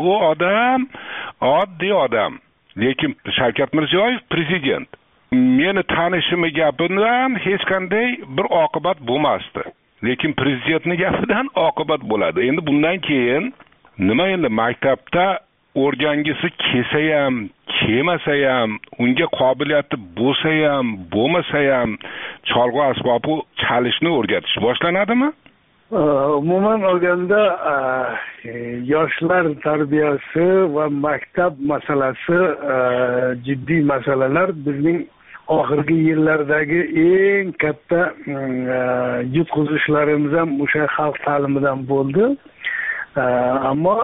oddiy odam. Lekin Shavkat Mirziyoyev prezident. Meni tanishimi gapidan hech qanday bir oqibat bo'lmasdi. Lekin prezidentning gapidan oqibat bo'ladi. Endi bundan keyin nima endi maktabda o'rgangisi kelsa ham, kelmasa ham, unga qobiliyati bo'lsa ham, bo'lmasa ham cholg'u asbobi chalishni o'rgatish boshlanadimi? Umuman olganda yoshlar tarbiyasi va maktab masalasi jiddiy masalalar. Bizning oxirgi yillardagi eng katta yutqizishlarimiz ham o'sha xalq ta'limidan bo'ldi. Ammo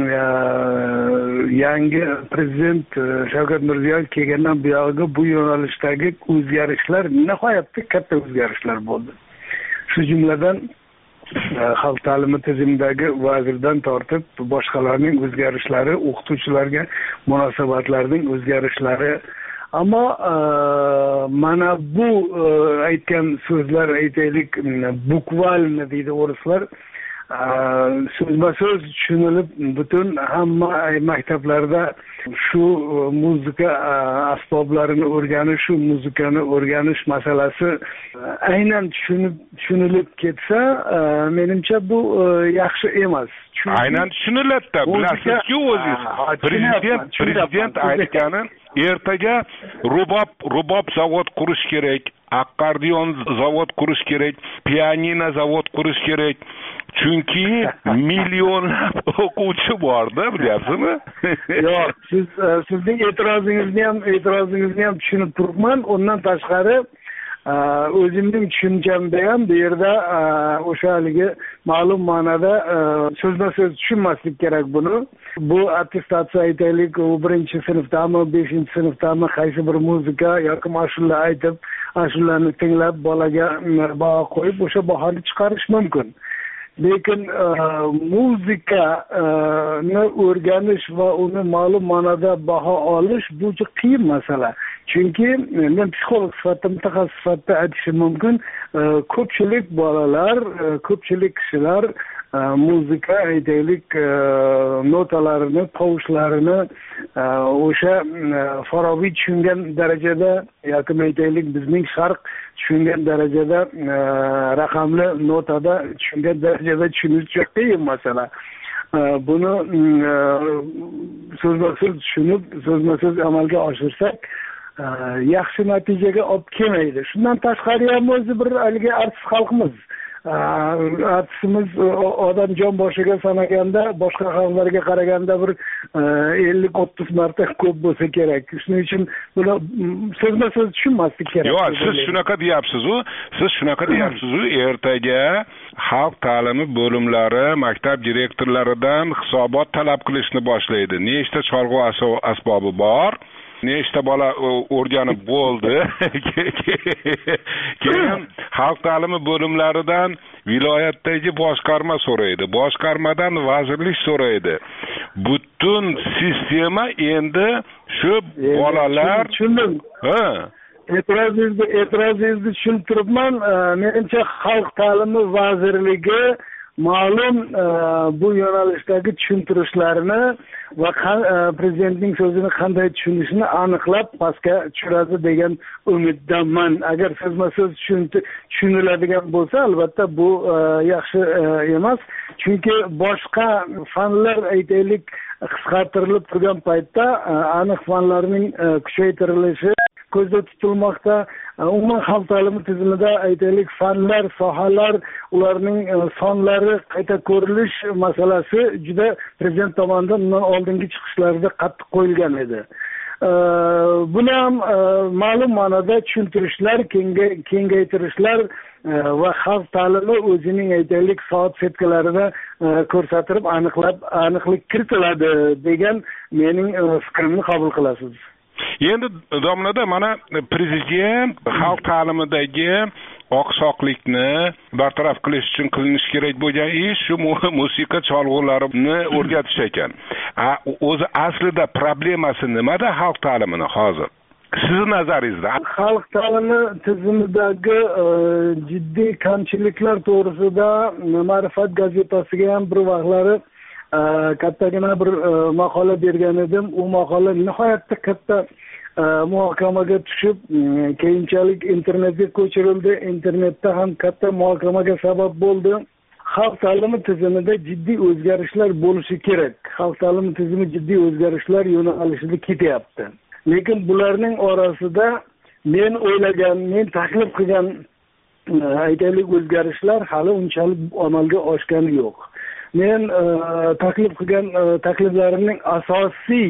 yangi prezident Shavkat Mirziyoyev kelgandan buyog'iga bu yo'nalishdagi o'zgarishlar nihoyatda katta o'zgarishlar bo'ldi. Shu jumladan xalq ta'limi tizimidagi vazirdan tortib boshqalarning o'zgarishlari, o'qituvchilarga munosabatlarning o'zgarishlari. Ammo mana bu aytgan so'zlar, aytaylik, bukvalni deydi o'rislar, so'zma-so'z tushunilib butun hamma maktablarda shu muzika asboblarini o'rganish, shu muzikani o'rganish masalasi aynan tushunilib ketsa, menimcha bu yaxshi emas. Aynan tushuniladi-da, bilasizki o'zingiz. Prezident ertaga rubob zavod qurish kerak, akkordeon zavod qurish kerak, pianino zavod qurish kerak. Chunki millionlab o'quvchi bor-da, bilyapsizmi? Yo'q, sizning e'tirozingizni ham tushunib turibman. Undan tashqari o'zimning tushunchamda ham bu yerda o'sha haligi ma'lum ma'noda so'zma-so'z tushunmaslik kerak buni. Bu attestatsiya aytaylik, u 1-sinfdami, 5-sinfdami qaysi bir muzika yoki mash'ula aytib, ashulani tinglab bolaga baho qo'yib o'sha bahoni chiqarish mumkin. Lekin muzikani o'rganish va uni ma'lum ma'noda baho olish bu juda qiyin masala. Chunki men psixolog sifatida, mutaxassis sifatida aytishim mumkin, ko'pchilik bolalar, ko'pchilik kishilar muzika aytaylik notalarini, tovushlarini o'sha faroviy tushungan darajada yoki aytaylik bizning sharq tushungan darajada raqamli notada tushungan darajada tushunish juda qiyin masala. Buni so'zma-so'z tushunib, so'zma-so'z amalga oshirsak yaxshi natijaga olib kelmaydi. Shundan tashqari ham o'zi bir haligi artist xalqimiz. Artistimiz odam jon boshiga sanaganda boshqa xalqlarga qaraganda bir 50-30 marta ko'p bo'lsa kerak. Shuning uchun buni so'zma-so'z tushunmaslik kerak. Yo'q, siz shunaqa deyapsiz-u, ertaga xalq ta'limi bo'limlari maktab direktorlaridan hisobot talab qilishni boshlaydi. Nechta cholg'u asbobi bor? Nechta bola o'rganib bo'ldi? Keyin xalq ta'limi bo'limlaridan viloyatdagi boshqarma so'raydi, boshqarmadan vazirlik so'raydi. Butun sistema endi shu bolalar tushundim. E'tirozingizni tushunib turibman. Menimcha xalq ta'limi vazirligi ma'lum bu yo'nalishdagi tushuntirishlarni va prezidentning so'zini qanday tushunishini aniqlab pastga tushiradi degan umiddaman. Agar so'zma-so'z tushuniladigan bo'lsa, albatta bu yaxshi emas. Chunki boshqa fanlar aytaylik qisqartirilib turgan paytda aniq fanlarning kuchaytirilishi ko'zda tutilmoqda. Umuman xalq ta'limi tizimida aytaylik fanlar, sohalar, ularning sonlari qayta ko'rilish masalasi juda prezident tomonidan undan oldingi chiqishlarida qattiq qo'yilgan edi. Buni ham ma'lum ma'noda tushuntirishlar, kengaytirishlar va xalq ta'limi o'zining aytaylik soat setkalarida ko'rsatilib aniqlik kiritiladi degan mening fikrimni qabul qilasiz. Endi domlada mana prezident xalq ta'limidagi oqsoqlikni bartaraf qilish uchun qilinish kerak bo'lgan ish shu musiqa cholg'ularini o'rgatish ekan. O'zi aslida problemasi nimada xalq ta'limini hozir? Siz nazaringizda xalq ta'limi tizimidagi jiddiy kamchiliklar to'g'risida Ma'rifat gazetasiga ham bir vaqtlari kattagina bir maqola bergan edim. U maqola nihoyatda katta muhokamaga tushib, keyinchalik internetga ko'chirildi. Internetda ham katta muhokamaga sabab bo'ldi. Xalq ta'limi tizimida jiddiy o'zgarishlar bo'lishi kerak. Xalq ta'limi tizimi jiddiy o'zgarishlar yo'nalishida ketyapti. Lekin bularning orasida men taklif qilgan aytaylik o'zgarishlar hali unchalik amalga oshgani yo'q. Men taklif qilgan takliflarimning asosiy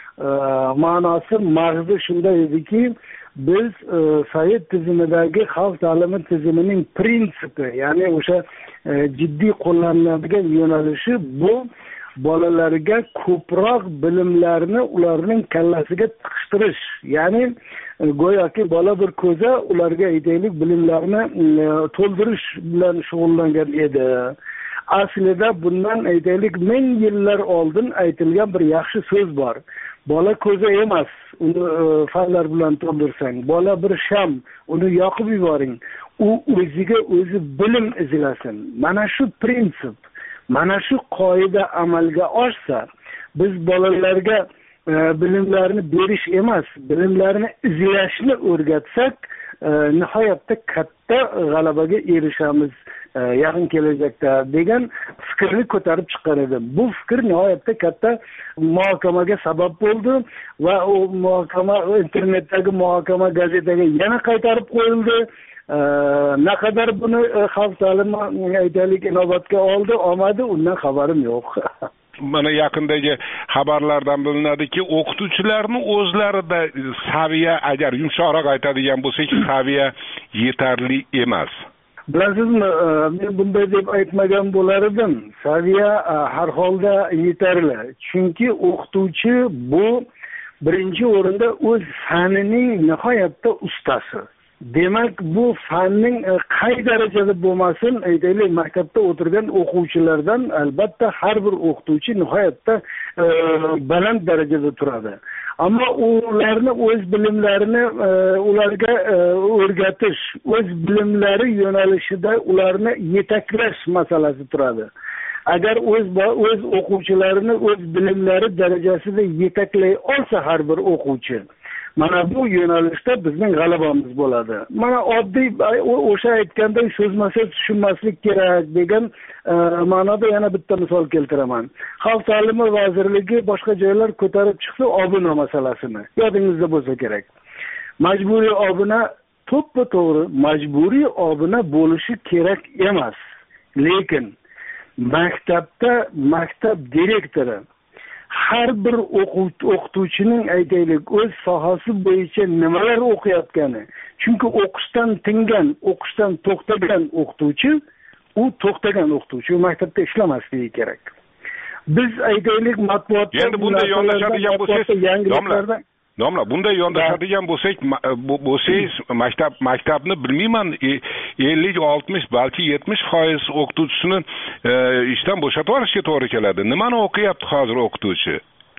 ma'nosi mag'zi shunday ediki, biz sovet tizimidagi xalq ta'limi tizimining prinsipi, ya'ni o'sha jiddiy qo'llaniladigan yo'nalishi bu bolalarga ko'proq bilimlarni ularning kallasiga tiqishtirish. Ya'ni go'yoki bola bir ko'za ularga aytaylik bilimlarni to'ldirish bilan shug'ullangan edi. Aslida bundan aytaylik 1000 yillar oldin aytilgan bir yaxshi so'z bor. Bola ko'za emas, uni fanlar bilan to'ldirsang. Bola bir sham, uni yoqib yuboring. U o'ziga o'zi bilim izlasin. Mana shu prinsip, mana shu qoida amalga oshsa, biz bolalarga bilimlarni berish emas, bilimlarni izlashni o'rgatsak, nihoyatda katta g'alabaga erishamiz yaqin kelajakda degan fikrni ko'tarib chiqqan edi. Bu fikr nihoyatda katta muhokamaga sabab bo'ldi va u muhokama internetdagi muhokama gazetaga yana qaytarib qo'yildi. Naqadar buni xalq ta'limi aytaylik inobatga olmadi, undan xabarim yo'q. Mana yaqindagi xabarlardan bilinadiki, o'qituvchilarni o'zlarida saviya, agar yumshoqroq aytadigan bo'lsak, saviya yetarli emas. Bilasizmi, men bunday deb aytmagan bo'lar edim. Saviya har holda yetarli. Chunki o'qituvchi bu birinchi o'rinda o'z fanining nihoyatda ustasi. Demak, bu fanning qay darajada bo'lmasin, aytaylik, maktabda o'tirgan o'quvchilardan albatta har bir o'qituvchi nihoyatda baland darajada turadi. Ammo ularni o'z bilimlarini ularga o'rgatish, o'z bilimlari yo'nalishida ularni yetaklash masalasi turadi. Agar o'z o'quvchilarini o'z bilimlari darajasida yetaklay olsa har bir o'quvchi, mana bu yo'nalishda bizning g'alabamiz bo'ladi. Mana oddiy o'sha aytganday so'zmasa tushunmaslik kerak degan ma'noda yana bitta misol keltiraman. Xalq ta'limi vazirligi boshqa joylar ko'tarib chiqsa obuna masalasini. Yodingizda bo'lsa kerak. Majburiy obuna to'ppa-to'g'ri majburiy obuna bo'lishi kerak emas. Lekin maktabda maktab direktori har bir o'qituvchining aytaylik o'z sohasi bo'yicha nimalar o'qiyotgani, chunki o'qishdan tingan, o'qishdan to'xtagan o'qituvchi, u to'xtagan o'qituvchi, u maktabda ishlamasligi kerak. Biz aytaylik matbuotda endi bunday yondashadigan bo'lsangiz, domla, bunday yondashadigan bo'lsangiz, maktabni bilmayman, 50-60 balki 70% o'qituvchisini ishdan bo'shatib yuborishga to'g'ri keladi. Nimani o'qiyapti hozir o'qituvchi?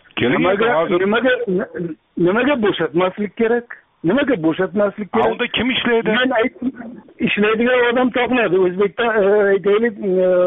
Nimaga bo'shatmaslik kerak? Nimaga bo'shatmaslik kerak? Unda kim ishlaydi? Men ishlaydigan odam topiladi. O'zbekda aytaylik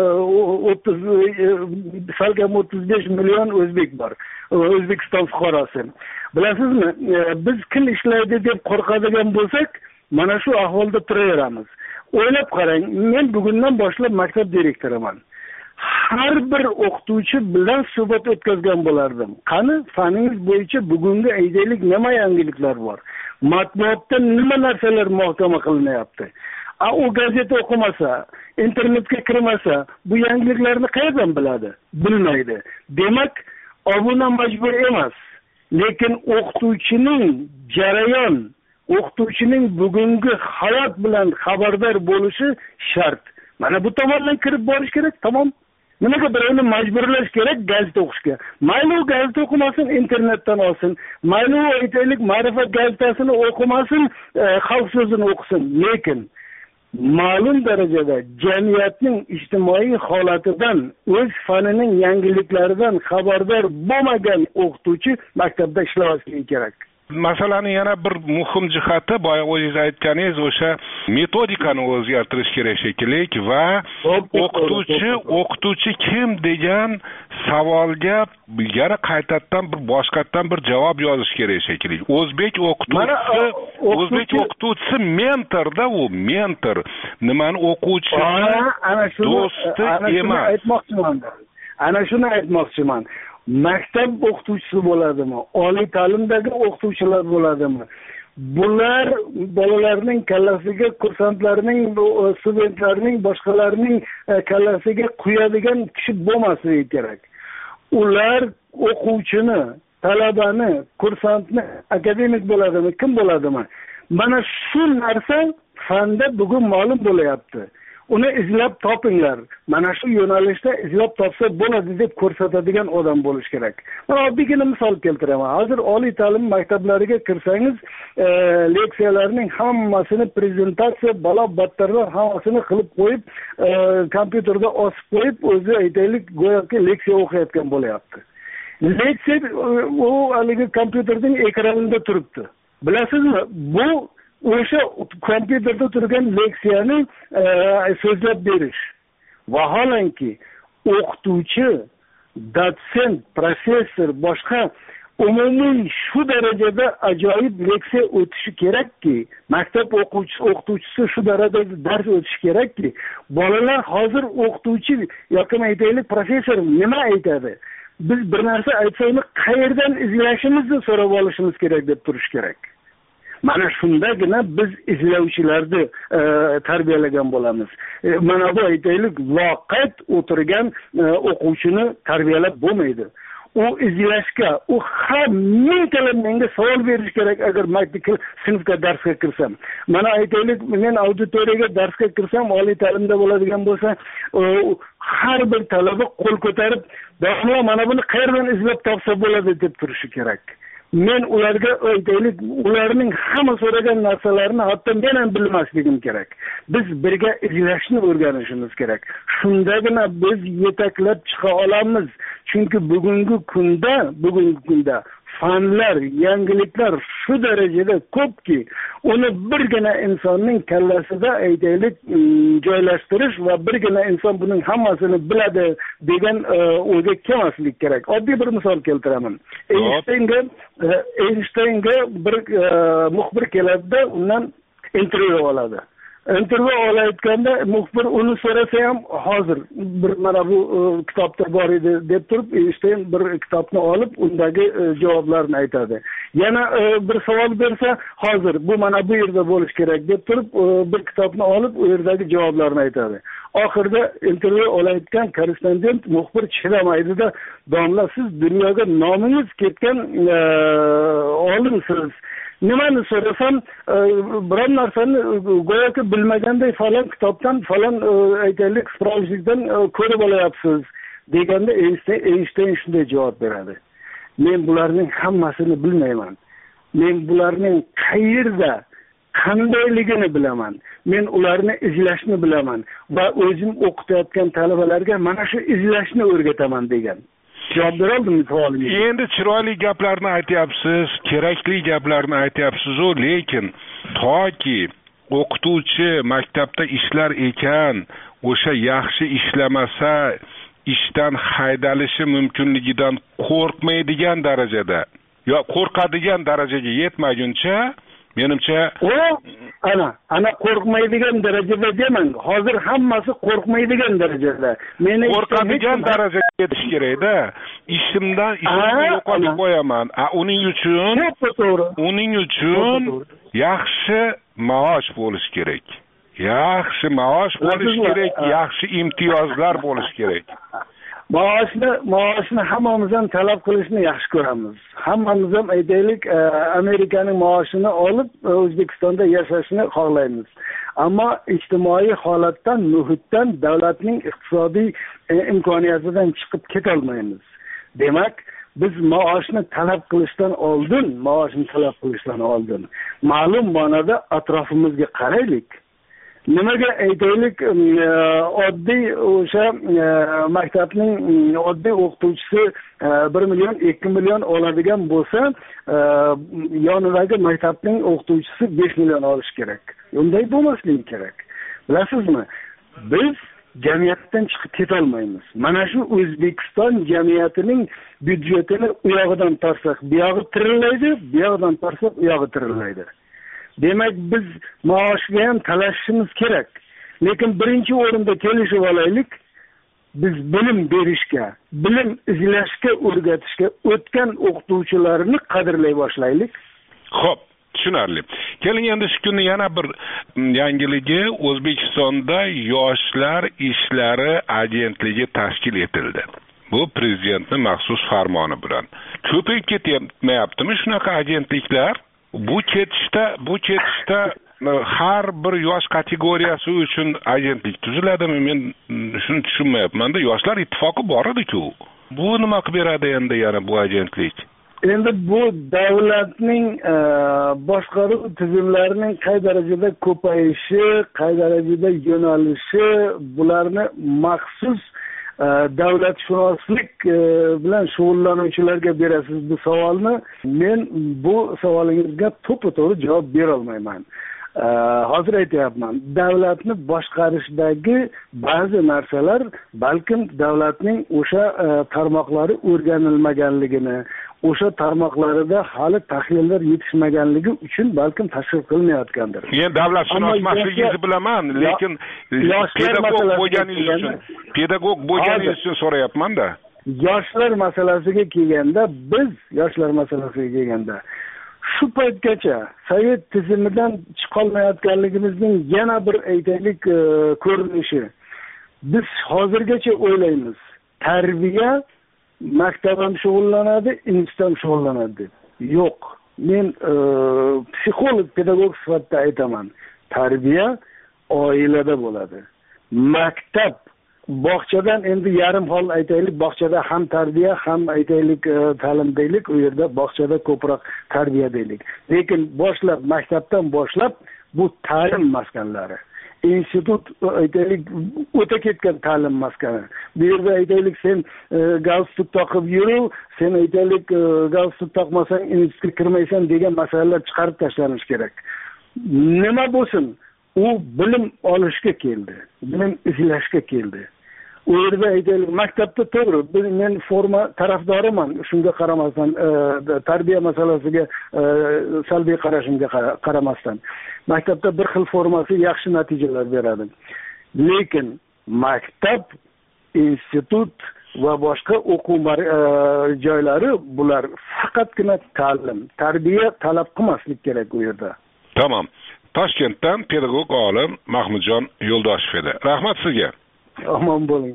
35 million o'zbek bor. O'zbekiston fuqarosi. Bilasizmi, biz kim ishlaydi deb qo'rqadigan bo'lsak, mana shu ahvolda turaveramiz. O'ylab qarang, men bugundan boshlab maktab direktoriman. Har bir o'qituvchi bilan suhbat o'tkazgan bo'lardim. Qani faningiz bo'yicha bugungi aytaylik nima yangiliklar bor? Matbuotda nima narsalar muhokama qilinyapti? U gazeta o'qimasa, internetga kirmasa, bu yangiliklarni qayerdan biladi? Bilmaydi. Demak, obuna majbur emas. Lekin o'qituvchining jarayon, o'qituvchining bugungi hayot bilan xabardor bo'lishi shart. Mana bu tomondan kirib borish kerak, tamom. Nimaga birovni majburlash kerak gazeta o'qishga? Mayli u gazeta o'qimasin, internetdan olsin. Mayli u aytaylik ma'rifat gazetasini o'qimasin, xalq so'zini o'qisin. Lekin ma'lum darajada jamiyatning ijtimoiy holatidan, o'z fanining yangiliklaridan xabardor bo'lmagan o'qituvchi maktabda ishlamasligi kerak. Masalani yana bir muhim jihati, boya o'zingiz aytganingiz, o'sha metodikani o'zgartirish kerak shekilli va o'qituvchi kim degan savolga yana qaytadan bir boshqatdan bir javob yozish kerak shekilli. O'zbek o'qituvchisi mentorda, u mentor. Nimani o'quvchi do'sti emas. Ana shuni aytmoqchiman. Maktab o'qituvchisi bo'ladimi? Oliy ta'limdagi o'qituvchilar bo'ladimi? Bular bolalarning kallasiga, kursantlarning, studentlarning, boshqalarning kallasiga quyadigan kishi bo'lmasligi kerak. Ular o'quvchini, talabani, kursantni, akademik bo'ladimi, kim bo'ladimi? Mana shu narsa fanda bugun ma'lum bo'layapti. Uni izlab topinglar. Mana shu yo'nalishda izlab topsa bo'ladi deb ko'rsatadigan odam bo'lish kerak. Men oddiygina misol keltiraman. Hozir oliy ta'lim maktablariga kirsangiz, leksiyalarning hammasini prezentatsiya, battarlar hammasini qilib qo'yib, kompyuterda osib qo'yib, o'zi aytaylik go'yoki leksiya o'qiyotgan bo'layapti. Leksiya u haligi kompyuterning ekranida turibdi. Bilasizmi? Bu o'sha kompyuterda turgan leksiyani so'zlab berish. Vaholanki o'qituvchi, dotsent, professor, boshqa umumiy shu darajada ajoyib leksiya o'tishi kerakki, maktab o'qituvchisi shu darajada dars o'tishi kerakki, bolalar hozir o'qituvchi yoki aytaylik professor nima aytadi, biz bir narsa aytsaymiz qayerdan izlashimizni so'rab olishimiz kerak deb turish kerak. Mana shundagina biz izlovchilarni tarbiyalagan bo'lamiz. Mana bu aytaylik voqet o'tirgan o'quvchini tarbiyalab bo'lmaydi. U izlashga, u har mingtalab menga savol berish kerak agar maktab sinfga darsga kirsam. Mana aytaylik, men auditoriyaga darsga kirsam, oliy ta'limda bo'ladigan bo'lsa, har bir talaba qo'l ko'tarib, "Domla, mana buni qayerdan izlab topsa bo'ladi" deb turishi kerak. Men ularga aytaylik, ularning hamma so'ragan narsalarini hatto men ham bilmasligim kerak. Biz birga izlashni o'rganishimiz kerak. Shundagina biz yetaklab chiqa olamiz. Chunki bugungi kunda fanlar, yangiliklar shu darajada ko'pki, uni birgina insonning kallasida aytaylik joylashtirish va birgina inson buning hammasini biladi degan o'yga kelmaslik kerak. Oddiy bir misol keltiraman. Einsteinga bir muxbir keladi, undan intervyu oladi. Intervyu olayotganda muxbir uni so'rasa ham hozir bir mana bu kitobda bor edi deb turib, Einstein bir kitobni olib undagi javoblarni aytadi. Yana bir savol bersa, hozir bu mana bu yerda bo'lish kerak deb turib, bir kitobni olib u yerdagi javoblarni aytadi. Oxirida intervyu olayotgan korrespondent muxbir chidamaydi-da, "Domla, siz dunyoga nomingiz ketgan olimsiz. Nimani so'rasam, biron narsani go'yoki bilmaganday falon kitobdan, falon aytaylik spravishlikdan ko'rib olyapsiz" deganda Einstein shunday javob beradi: "Men bularning hammasini bilmayman. Men bularning qayerda qandayligini bilaman. Men ularni izlashni bilaman va o'zim o'qitayotgan talabalarga mana shu izlashni o'rgataman" degan. Javob beroldim savolimga. Endi chiroyli gaplarni aytyapsiz, kerakli gaplarni aytyapsiz-ku, lekin toki o'qituvchi maktabda ishlar ekan, o'sha yaxshi ishlamasa ishdan haydalishi mumkinligidan qo'rqmaydigan darajada, yo qo'rqadigan darajaga yetmaguncha, menimcha ana qo'rqmaydigan darajada demang. Hozir hammasi qo'rqmaydigan darajada. Meni qo'rqadigan darajaga yetish kerak-da. Ishimni yo'qotib qo'yaman. Uning uchun yaxshi maosh bo'lish kerak. Yaxshi maosh bo'lish kerak, yaxshi imtiyozlar bo'lish kerak. Maoshni hammamiz ham talab qilishni yaxshi ko'ramiz. Hammamiz ham aytaylik Amerikaning maoshini olib O'zbekistonda yashashni xohlaymiz. Ammo ijtimoiy holatdan, muhitdan, davlatning iqtisodiy imkoniyatidan chiqib keta olmaymiz. Demak, biz maoshni talab qilishdan oldin ma'lum ma'noda atrofimizga qaraylik. Nimaga aytaylik, oddiy o'sha maktabning oddiy o'qituvchisi 1 million, 2 million oladigan bo'lsa, yonidagi maktabning o'qituvchisi 5 million olish kerak. Unday bo'lmasligi kerak. Bilasizmi? Biz jamiyatdan chiqib keta olmaymiz. Mana shu O'zbekiston jamiyatining byudjetini u yog'idan torsak, bu yog'i tirillaydi, bu yog'idan torsak, u yog'i tirillaydi. Demak, biz maoshga ham talashishimiz kerak. Lekin birinchi o'rinda kelishib olaylik, biz bilim berishga, bilim izlashga, o'rgatishga o'tgan o'qituvchilarni qadrlay boshlaylik. Xo'p, tushunarli. Keling, endi shu kunning yana bir yangiligi, O'zbekistonda Yoshlar ishlari agentligi tashkil etildi. Bu prezidentning maxsus farmoni bilan. Ko'payib ketmayaptimi shunaqa agentliklar? Bu ketishda har bir yosh kategoriyasi uchun agentlik tuziladimi? Men shuni tushunmayapman-da. Yoshlar ittifoqi bor edi-ku. Bu nima qilib beradi endi yana bu agentlik? Endi bu davlatning boshqaruv tizimlarining qay darajada ko'payishi, qay darajada yo'nalishi, bularni maxsus davlatshunoslik bilan shug'ullanuvchilarga berasiz bu savolni. Men bu savolingizga to'ppa-to'g'ri javob bera olmayman. Hozir aytyapman, davlatni boshqarishdagi ba'zi narsalar balkim davlatning o'sha tarmoqlari o'rganilmaganligini, o'sha tarmoqlarida hali tahlillar yetishmaganligi uchun balkim tashkil qilinayotgandir. Men davlatshunosmasligingizni bilaman, lekin pedagog bo'lganingiz uchun so'rayapman-da. Yoshlar masalasiga kelganda, shu paytgacha Sovet tizimidan chiqolmayotganligimizning yana bir aytaylik ko'rinishi. Biz hozirgacha o'ylaymiz, tarbiya maktab ham shug'ullanadi, institut ham shug'ullanadi deb. Yo'q. Men psixolog, pedagog sifatida aytaman. Tarbiya oilada bo'ladi. Maktab bog'chadan endi yarim hol aytaylik, bog'chada ham tarbiya, ham aytaylik ta'lim deylik, u yerda bog'chada ko'proq tarbiya deylik. Lekin maktabdan boshlab bu ta'lim maskanlari. Institut aytaylik o'ta ketgan ta'lim maskani. Bu yerda aytaylik sen galstuk taqib yur, sen aytaylik galstuk taqmasang institutga kirmaysan degan masalalar chiqarib tashlanish kerak. Nima bo'lsin, u bilim olishga keldi, bilim izlashga keldi. U yerda aytaylik maktabda to'g'ri, men forma tarafdoriman, shunga qaramasdan tarbiya masalasiga salbiy qarashimga qaramasdan. Maktabda bir xil formasi yaxshi natijalar beradi. Lekin maktab, institut va boshqa o'quv joylari bular faqatgina ta'lim, tarbiya talab qilmaslik kerak u yerda. Tamam. Toshkentdan pedagog olim Mahmudjon Yo'ldoshev edi. Rahmat sizga. Omon bo'ling.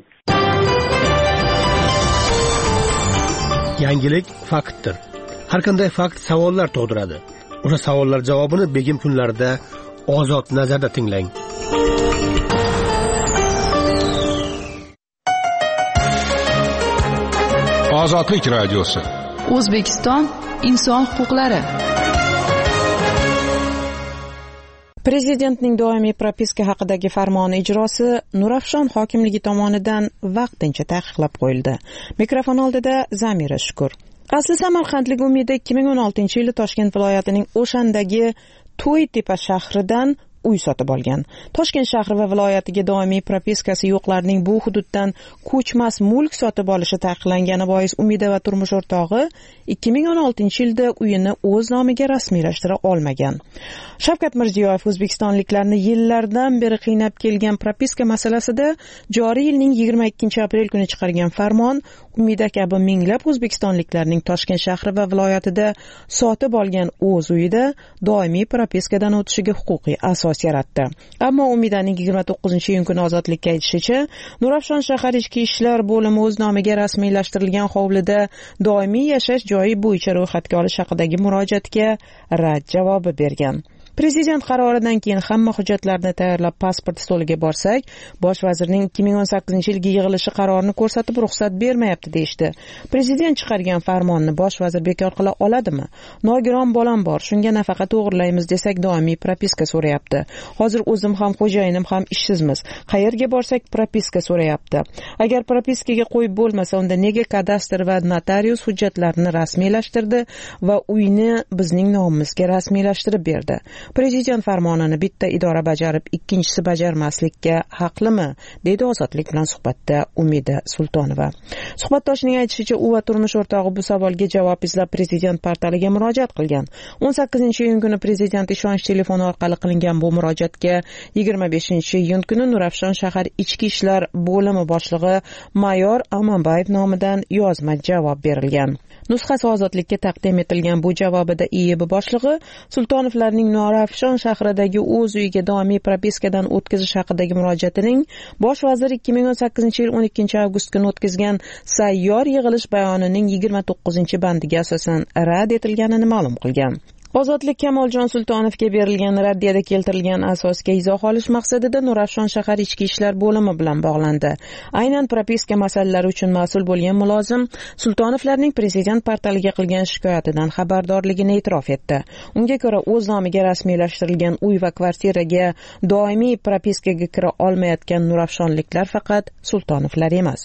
Yangilik faktdir. Har qanday fakt savollar tug'diradi. O'sha savollar javobini begim kunlarida ozod nazarda tinglang. Ozodlik radiosi. O'zbekiston inson huquqlari. Prezidentning doimiy propiska haqidagi farmoni ijrosi Nurafshon hokimligi tomonidan vaqtincha taqiqlab qo'yildi. Mikrofon oldida Zamira Shukur. Asli samarqandlik Umida 2016-yili Toshkent viloyatining O'shandagi To'ytepa shahridan uy sotib olgan. Toshkent shahri va viloyatiga doimiy propiskasi yo'qlarning bu hududdan ko'chmas mulk sotib olishi taqiqlangani bois Umida va turmush o'rtog'i 2016-yilda uyini o'z nomiga rasmiylashtira olmagan. Shavkat Mirziyoyev o'zbekistonliklarni yillardan beri qiynab kelgan propiska masalasida joriy yilning 22-aprel kuni chiqargan farmon Umida kabi minglab o'zbekistonliklarning Toshkent shahri va viloyatida sotib olgan o'z uyida doimiy propiskadan o'tishiga huquqiy asos yaratdi. Ammo Umidaning 29-iyun kuni ozodlikka aytishicha, Nurafshon shahar ichki ishlar bo'limi o'z nomiga rasmiylashtirilgan hovlida doimiy yashash joyi bo'yicha ro'yxatga olish haqidagi murojaatga rad javobi bergan. Prezident qaroridan keyin hamma hujjatlarni tayyorlab pasport stoliga borsak, bosh vazirning 2018-yilgi yig'ilishi qarorini ko'rsatib ruxsat bermayapti deyshti. Prezident chiqargan farmonni bosh vazir bekor qila oladimi? Nogiron bolam bor, shunga nafaqa to'g'irlaymiz desak doimiy propiska so'rayapti. Hozir o'zim ham xo'jayinim ham ishsizmiz. Qayerga borsak propiska so'rayapti. Agar propiskaga qo'yib bo'lmasa, unda nega kadastr va notarius hujjatlarini rasmiylashtirdi va uyni bizning nomimizga rasmiylashtirib berdi? Prezident farmonini bitta idora bajarib, ikkinchisi bajarmaslikka haqlimi? Dedi Ozodlik bilan suhbatda Umida Sultonova. Suhbatdoshining aytishicha, u va turmush o'rtog'i bu savolga javob izlab prezident portaliga murojaat qilgan. 18-iyun kuni prezident ishonch telefoni orqali qilingan bu murojaatga 25-iyun kuni Nurafshon shahar ichki ishlar bo'limi boshlig'i Mayor Amanbayev nomidan yozma javob berilgan. Nusxasi Ozodlikka taqdim etilgan bu javobida IIB boshlig'i Sultonovlarning Nurafshon shahridagi o'z uyiga doimiy propiskadan o'tkazish haqidagi murojaatining bosh vazir 2018-yil 12-avgust kuni o'tkazgan sayyor yig'ilish bayonining 29-bandiga asosan rad etilganini ma'lum qilgan. Ozodlik Kamoljon Sultonovga berilgan raddiyada keltirilgan asosga izoh olish maqsadida Nurafshon shahar ichki ishlar bo'limi bilan bog'landi. Aynan propiska masalalari uchun mas'ul bo'lgan mulozim Sultonovlarning prezident portaliga qilgan shikoyatidan xabardorligini e'tirof etdi. Unga ko'ra, o'z nomiga rasmiylashtirilgan uy va kvartiraga doimiy propiskaga kira olmayotgan nurafshonliklar faqat Sultonovlar emas.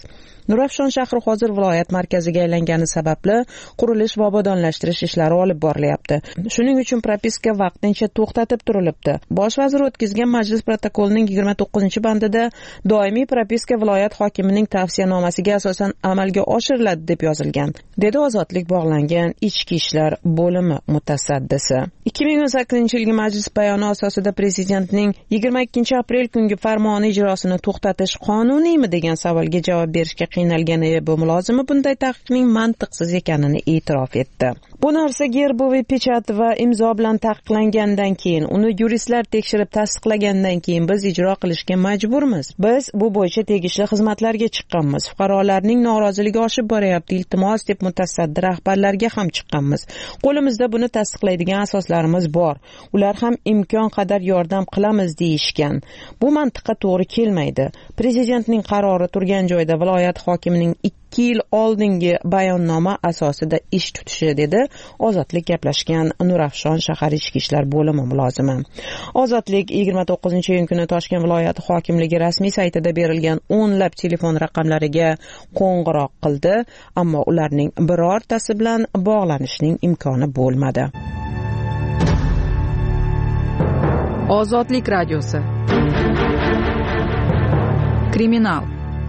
Nurafshon shahri hozir viloyat markaziga aylangani sababli qurilish va obodonlashtirish ishlari olib borilyapti. Shuning uchun propiska vaqtincha to'xtatib turilibdi. Bosh vazir o'tkazgan majlis protokolining 29-bandida doimiy propiska viloyat hokimining tavsiyanomasiga asosan amalga oshiriladi deb yozilgan, dedi Ozodlik bog'langan ichki ishlar bo'limi mutasaddisi. 2018-yilgi majlis bayoni asosida prezidentning 22-aprel kungi farmoni ijrosini to'xtatish qonuniymi degan savolga javob berishga qiynalgan EB mulozimi bunday taqiqning mantiqsiz ekanini e'tirof etdi. Bu narsa gerboviy pechat va imzo bilan taqiqlangandan keyin, uni yuristlar tekshirib tasdiqlagandan keyin biz ijro qilishga majburmiz. Biz bu bo'yicha tegishli xizmatlarga chiqqanmiz. Fuqarolarning noroziligi oshib boryapti, iltimos deb mutasaddi rahbarlarga ham chiqqanmiz. Qo'limizda buni tasdiqlaydigan asoslarimiz bor. Ular ham imkon qadar yordam qilamiz deyishgan. Bu mantiqqa to'g'ri kelmaydi. Prezidentning qarori turgan joyda viloyat hokimining 2 yil oldingi bayonnoma asosida ish tutishi, dedi Ozodlik gaplashgan Nurafshon shahar ichki ishlar bo'limi mulozimi. Ozodlik 29-iyun kuni Toshkent viloyati hokimligi rasmiy saytida berilgan o'nlab telefon raqamlariga qo'ng'iroq qildi, ammo ularning birortasi bilan bog'lanishning imkoni bo'lmadi. Ozodlik radiosi. Kriminal.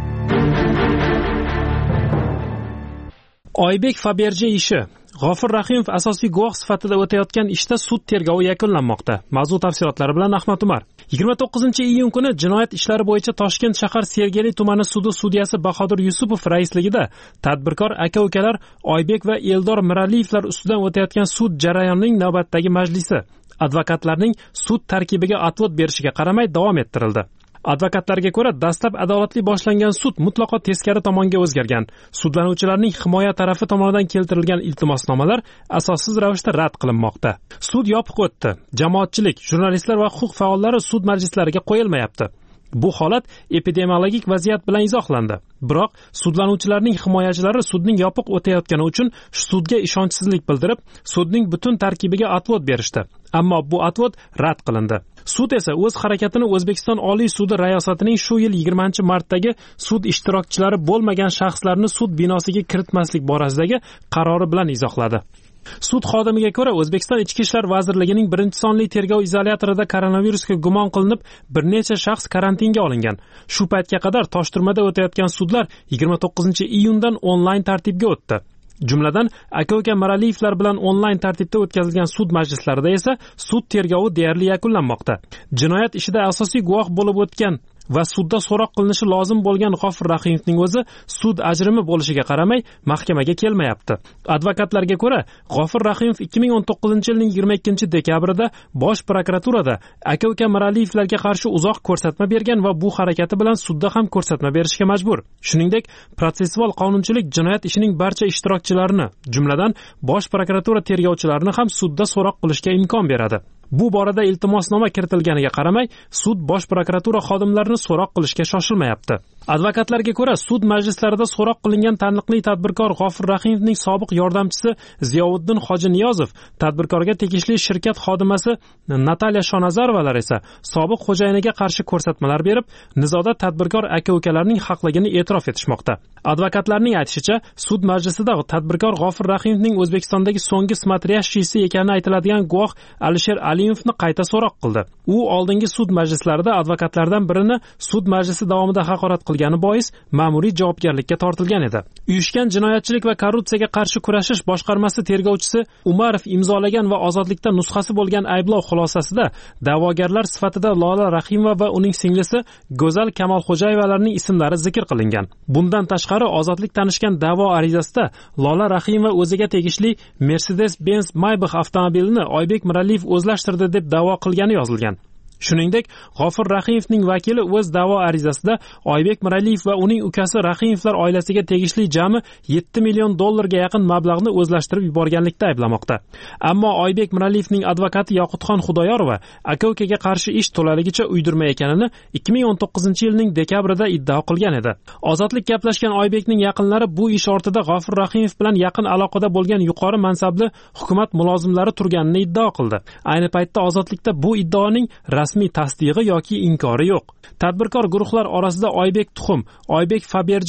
Oybek Faberje ishi. G'ofur Rahimov asosiy guvoh sifatida o'tayotgan ishda sud tergovi yakunlanmoqda. Mavzu tafsilotlari bilan Ahmad Umar. 29-iyun kuni jinoyat ishlari bo'yicha Toshkent shahar Sergeli tumani sudi sudyasi Bahodir Yusupov raisligida tadbirkor aka-ukalar Oybek va Eldor Miraliyevlar ustidan o'tayotgan sud jarayonining navbatdagi majlisi advokatlarning sud tarkibiga atvod berishiga qaramay davom ettirildi. Advokatlarga ko'ra, dastlab adolatli boshlangan sud mutlaqo teskari tomonga o'zgargan. Sudlanuvchilarning himoya tarafi tomonidan keltirilgan iltimosnomalar asossiz ravishda rad qilinmoqda. Sud yopiq o'tdi. Jamoatchilik, jurnalistlar va huquq faollari sud majlislariga qo'yilmayapti. Bu holat epidemiologik vaziyat bilan izohlandi. Biroq sudlanuvchilarning himoyachilari sudning yopiq o'tayotgani uchun sudga ishonchsizlik bildirib, sudning butun tarkibiga atvod berishdi. Ammo bu atvod rad qilindi. Sud esa o'z harakatini O'zbekiston Oliy sudi rayosatining shu yil 20-martdagi sud ishtirokchilari bo'lmagan shaxslarni sud binosiga kiritmaslik borasidagi qarori bilan izohladi. Sud xodimiga ko'ra, O'zbekiston Ichki ishlar vazirligining 1-sonli tergov izolyatorida koronavirusga gumon qilinib bir necha shaxs karantinga olingan. Shu paytga qadar Toshturmada o'tayotgan sudlar 29-iyundan onlayn tartibga o'tdi. Jumladan, aka-uka Miraliyevlar bilan onlayn tartibda o'tkazilgan sud majlislarida esa sud tergovi deyarli yakunlanmoqda. Jinoyat ishida asosiy guvoh bo'lib o'tgan va sudda so'roq qilinishi lozim bo'lgan G'ofur Rahimovning o'zi sud ajrimi bo'lishiga qaramay mahkamaga kelmayapti. Advokatlarga ko'ra, G'ofur Rahimov 2019-yilning 22-dekabrida bosh prokuraturada aka-uka Miraliyevlarga qarshi uzoq ko'rsatma bergan va bu harakati bilan sudda ham ko'rsatma berishga majbur. Shuningdek, protsessual qonunchilik jinoyat ishining barcha ishtirokchilarini, jumladan bosh prokuratura tergovchilarini ham sudda so'roq qilishga imkon beradi. Bu borada iltimosnoma kiritilganiga qaramay, sud bosh prokuratura xodimlarini so'roq qilishga shoshilmayapti. Advokatlarga ko'ra, sud majlislarida so'roq qilingan taniqli tadbirkor G'ofur Rahimovning sobiq yordamchisi Ziyovuddin Hoji Niyozov, tadbirkorga tegishli shirkat xodimasi Natalya Shonazarovalar esa sobiq xo'jayiniga qarshi ko'rsatmalar berib, nizoda tadbirkor aka-ukalarning haqligini e'tirof etishmoqda. Advokatlarning aytishicha, sud majlisida tadbirkor G'ofur Rahimovning O'zbekistondagi so'nggi smatriyashchisi ekanini aytiladigan guvoh Alisher Aliyevni qayta so'roq qildi. U oldingi sud majlislarida advokatlardan birini sud majlisi davomida haqorat qilgani bois ma'muriy javobgarlikka tortilgan edi. Uyushgan jinoyatchilik va korrupsiyaga qarshi kurashish boshqarmasi tergovchisi Umarov imzolagan va ozodlikda nusxasi bo'lgan ayblov xulosasida da'vogarlar sifatida Lola Rahimova va uning singlisi Go'zal Kamolxo'jayevalarning ismlari zikr qilingan. Bundan tashqari, ozodlik tanishgan da'vo arizasida Lola Rahimova o'ziga tegishli Mercedes-Benz Maybach avtomobilini Oybek Miraliyev o'zlashtirdi deb da'vo qilgani yozilgan. Shuningdek, G'ofur Rahimovning vakili o'z da'vo arizasida Oybek Miraliyev va uning ukasi Rahimovlar oilasiga tegishli jami $7 million ga yaqin mablag'ni o'zlashtirib yuborganlikda ayblamoqda. Ammo Oybek Miraliyevning advokati Yoqutxon Xudoyorova aka-ukaga qarshi ish to'laligicha uydirma ekanini 2019-yilning dekabrida iddao qilgan edi. Ozodlik gaplashgan Oybekning yaqinlari bu ish ortida G'ofur Rahimov bilan yaqin aloqada bo'lgan yuqori mansabli hukumat mulozimlari turganini iddao qildi. Ayni paytda Ozodlikda bu iddaoning rasmiy tasdig'i yoki inkori yo'q. Tadbirkor guruhlar orasida Oybek Tuxum, Oybek Faberje,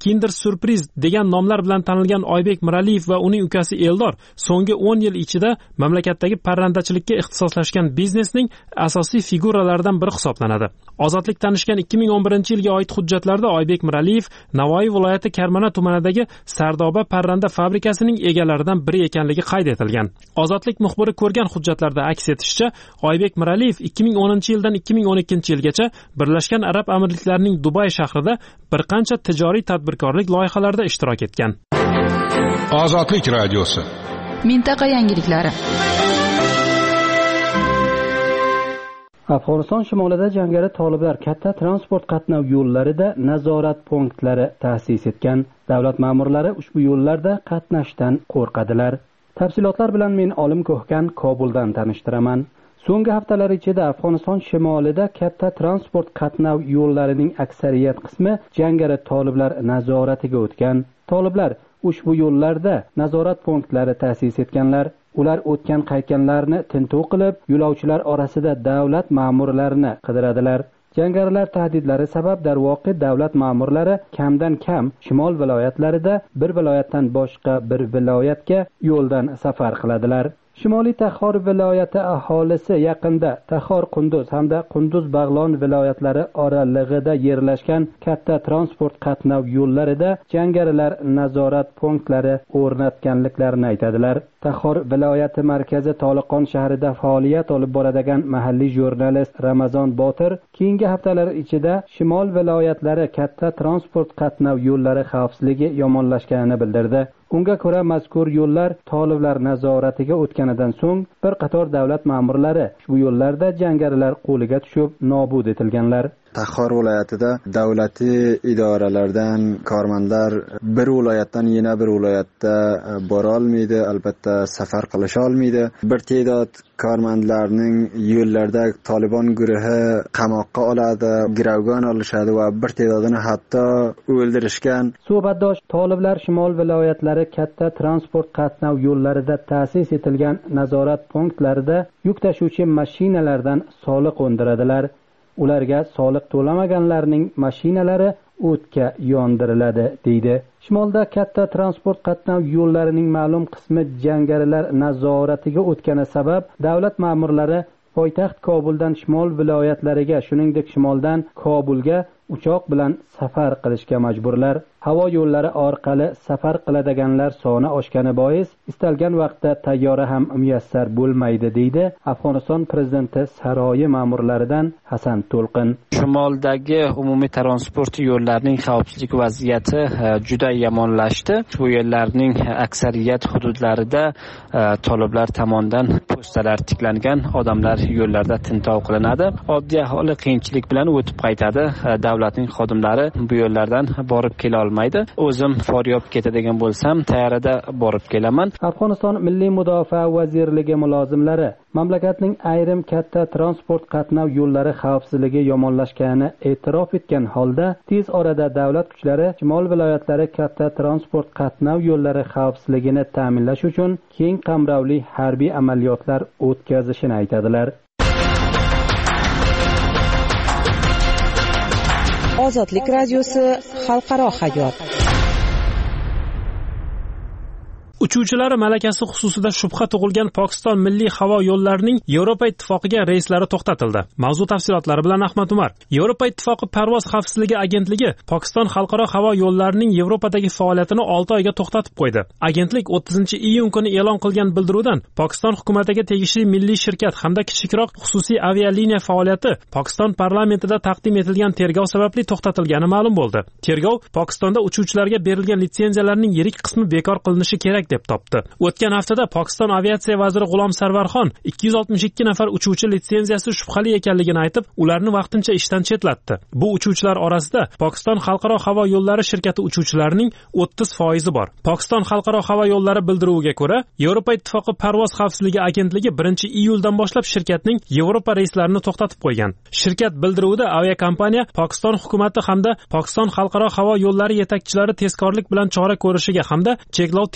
Kinder Surprise degan nomlar bilan tanilgan Oybek Miraliyev va uning ukasi Eldor so'nggi 10 yil ichida mamlakatdagi parrandachilikka ixtisoslashgan biznesning asosiy figuralaridan biri hisoblanadi. Ozodlik tanishgan 2011-yilga oid hujjatlarda Oybek Miraliyev Navoiy viloyati Karmana tumanidagi Sardoba parranda fabrikasining egalaridan biri ekanligi qayd etilgan. Ozodlik muxbiri ko'rgan hujjatlarda aks etishicha, Oybek Miraliyev 2010-yildan 2012-yilgacha Birlashgan Arab Amirliklarining Dubay shahrida bir qancha tijoriy tadbirkorlik loyihalarida ishtirok etgan. Ozodlik radiosi. Mintaqa yangiliklari. Afg'oniston shimolida jangari toliblar katta transport qatnov yo'llarida nazorat punktlari ta'sis etgan. Davlat ma'murlari ushbu yo'llarda qatnashdan qo'rqadilar. Tafsilotlar bilan men Olim Ko'hkan Kobuldan tanishtiraman. So'nggi haftalar ichida Afg'oniston shimolida katta transport qatnov yo'llarining aksariyat qismi jangari toliblar nazoratiga o'tgan. Toliblar ushbu yo'llarda nazorat punktlari ta'sis etganlar. Ular o'tgan qaytganlarni tintuv qilib, yo'lovchilar orasida davlat ma'murlarini qidiradilar. Jangarilar tahdidlari sabab darvoqe davlat ma'murlari kamdan kam shimol viloyatlarida bir viloyatdan boshqa bir viloyatga yo'ldan safar qiladilar. Shimoliy Taxor viloyati aholisi yaqinda Taxor Qunduz hamda Qunduz Bag'lon viloyatlari oralig'ida yerlashgan katta transport qatnov yo'llarida jangarilar nazorat punktlari o'rnatganliklarini aytadilar. Taxor viloyati markazi Toliqon shahrida faoliyat olib boradigan mahalliy jurnalist Ramazon Botir keyingi haftalar ichida shimol viloyatlari katta transport qatnov yo'llari xavfsizligi yomonlashganini bildirdi. Unga ko'ra mazkur yo'llar toliblar nazoratiga o'tganidan so'ng bir qator davlat ma'murlari ushbu yo'llarda jangarilar qo'liga tushib nobud etilganlar. Taxor viloyatida davlatiy idoralardan kormandlar bir viloyatdan yana bir viloyatga bora olmaydi, albatta safar qilisha olmaydi. Bir ta'dod kormandlarning yo'llarda Taliban guruhi qamoqqa oladi, girovga olishadi va bir ta'dodini hatto o'ldirishgan. Suhbatdosh toliblar shimol viloyatlari katta transport qatnov yo'llarida ta'sis etilgan nazorat punktlarida yuk tashuvchi mashinalardan soliq undiradilar. Ularga soliq to'lamaganlarning mashinalari o'tga yondiriladi, deydi. Shimolda katta transport qatnov yo'llarining ma'lum qismi jangarilar nazoratiga o'tgani sabab davlat ma'murlari poytaxt Kobuldan shimol viloyatlariga, shuningdek shimoldan Kobulga uchoq bilan safar qilishga majburlar. Havo yo'llari orqali safar qiladiganlar soni oshgani bois istalgan vaqtda tayyora ham muyassar bo'lmaydi, deydi Afg'oniston prezidenti saroyi ma'murlaridan Hasan To'lqin. Shimoldagi umumiy transport yo'llarining xavfsizlik vaziyati juda yomonlashdi. Bu yo'llarning aksariyat hududlarida toliblar tomonidan postalar tiklangan, odamlar yo'llarda tintov qilinadi. Oddiy aholi qiyinchilik bilan o'tib qaytadi. Davlatning xodimlari bu yo'llardan borib kela olmaydi. O'zim Foryob ketadigan bo'lsam, tayyorada borib kelaman. Afg'oniston Milliy mudofaa vazirligi mulozimlari mamlakatning ayrim katta transport qatnov yo'llari xavfsizligi yomonlashganini e'tirof etgan holda, tez orada davlat kuchlari shimol viloyatlari katta transport qatnov yo'llari xavfsizligini ta'minlash uchun keng qamrovli harbiy amaliyotlar o'tkazishini aytadilar. Ozodlik radiosi xalqaro hayot. Uchuvchilari malakasi xususida shubha tug'ilgan Pokiston milliy havo yo'llarining Yevropa ittifoqiga reyslari to'xtatildi. Mavzu tafsilotlari bilan Ahmad Umar. Yevropa ittifoqi parvoz xavfsizligi agentligi Pokiston xalqaro havo yo'llarining Yevropadagi faoliyatini 6 oyga to'xtatib qo'ydi. Agentlik 30-iyun kuni e'lon qilgan bildiruvdan Pokiston hukumatiga tegishli milliy shirkat hamda kichikroq xususiy avialiniya faoliyati Pokiston parlamentida taqdim etilgan tergov sababli to'xtatilgani ma'lum bo'ldi. Tergov Pokistonda uchuvchilarga berilgan litsenziyalarning yirik qismi bekor qilinishi kerak deb topdi. O'tgan haftada Pokiston aviatsiya vaziri G'ulom Sarvarxon 262 nafar uchuvchi litsenziyasi shubhali ekanligini aytib, ularni vaqtincha ishdan chetlatdi. Bu uchuvchilar orasida Pokiston xalqaro havo yo'llari shirkati uchuvchilarining 30% bor. Pokiston xalqaro havo yo'llari bildiruviga ko'ra, Yevropa ittifoqi parvoz xavfsizligi agentligi 1-iyuldan boshlab shirkatning Yevropa reyslarini to'xtatib qo'ygan. Shirkat bildiruvida aviakompaniya Pokiston hukumati hamda Pokiston xalqaro havo yo'llari yetakchilari tezkorlik bilan chora ko'rishiga hamda cheklov tez orada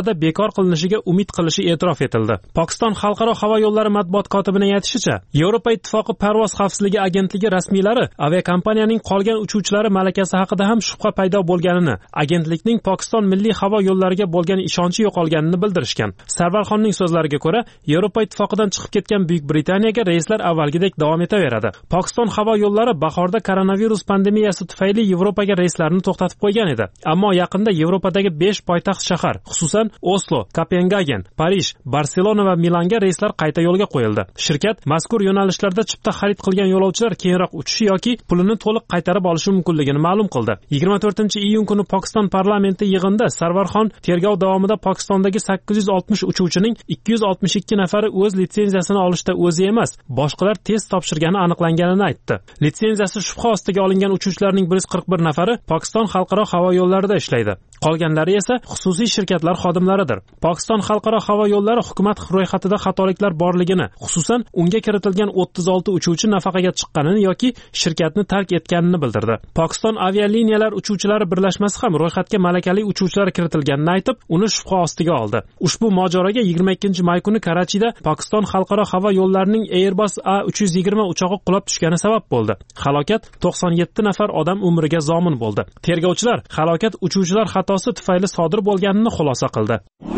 vaqtida bekor qilinishiga umid qilishi e'tirof etildi. Pokiston xalqaro havo yo'llari matbuot kotibining aytishicha, Yevropa ittifoqi parvoz xavfsizligi agentligi rasmiylari aviakompaniyaning qolgan uchuvchilari malakasi haqida ham shubha paydo bo'lganini, agentlikning Pokiston milliy havo yo'llariga bo'lgan ishonchi yo'qolganini bildirishgan. Sarvarxonning so'zlariga ko'ra, Yevropa ittifoqidan chiqib ketgan Buyuk Britaniyaga reyslar avvalgidek davom etaveradi. Pokiston havo yo'llari bahorda koronavirus pandemiyasi tufayli Yevropaga reyslarni to'xtatib qo'ygan edi. Ammo yaqinda Yevropadagi 5 poytaxt shahar, xususan Oslo, Kopengagen, Parij, Barselona va Milanga reyslar qayta yo'lga qo'yildi. Shirkat mazkur yo'nalishlarda chipta xarid qilgan yo'lovchilar keyinroq uchishi yoki pulini to'liq qaytarib olishi mumkinligini ma'lum qildi. 24-iyun kuni Pokiston parlamenti yig'inida Sarvarxon tergov davomida Pokistondagi 860 uchuvchining 262 nafari o'z litsenziyasini olishda o'zi emas, boshqalar test topshirgani aniqlanganini aytdi. Litsenziyasi shubha ostiga olingan uchuvchilarning 141 nafari Pokiston xalqaro havo yo'llarida ishlaydi. Qolganlari esa xususiy shirkatlar xodimlaridir. Pokiston xalqaro havo yo'llari hukumat ro'yxatida xatoliklar borligini, xususan unga kiritilgan 36 uchuvchi nafaqaga chiqqanini yoki shirkatni tark etganini bildirdi. Pokiston avialiniyalar uchuvchilari birlashmasi ham ro'yxatga malakali uchuvchilar kiritilganini aytib, uni shubha ostiga oldi. Ushbu mojaroga 22-may kuni Karachida Pokiston xalqaro havo yo'llarining Airbus A320 uchog'i qulab tushgani sabab bo'ldi. Halokat 97 nafar odam umriga zomin bo'ldi. Tergovchilar halokat uchuvchilar xatosi tufayli sodir bo'lganini xulosa qildi.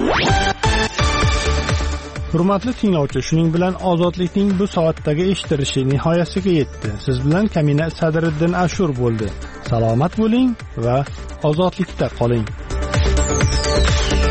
Hurmatli tinglovchi, shuning bilan ozodlikning bu soatdagi eshitilishi nihoyasiga yetdi. Siz bilan Kamina Sadriddin Ashur bo'ldi. Salomat bo'ling va ozodlikda qoling.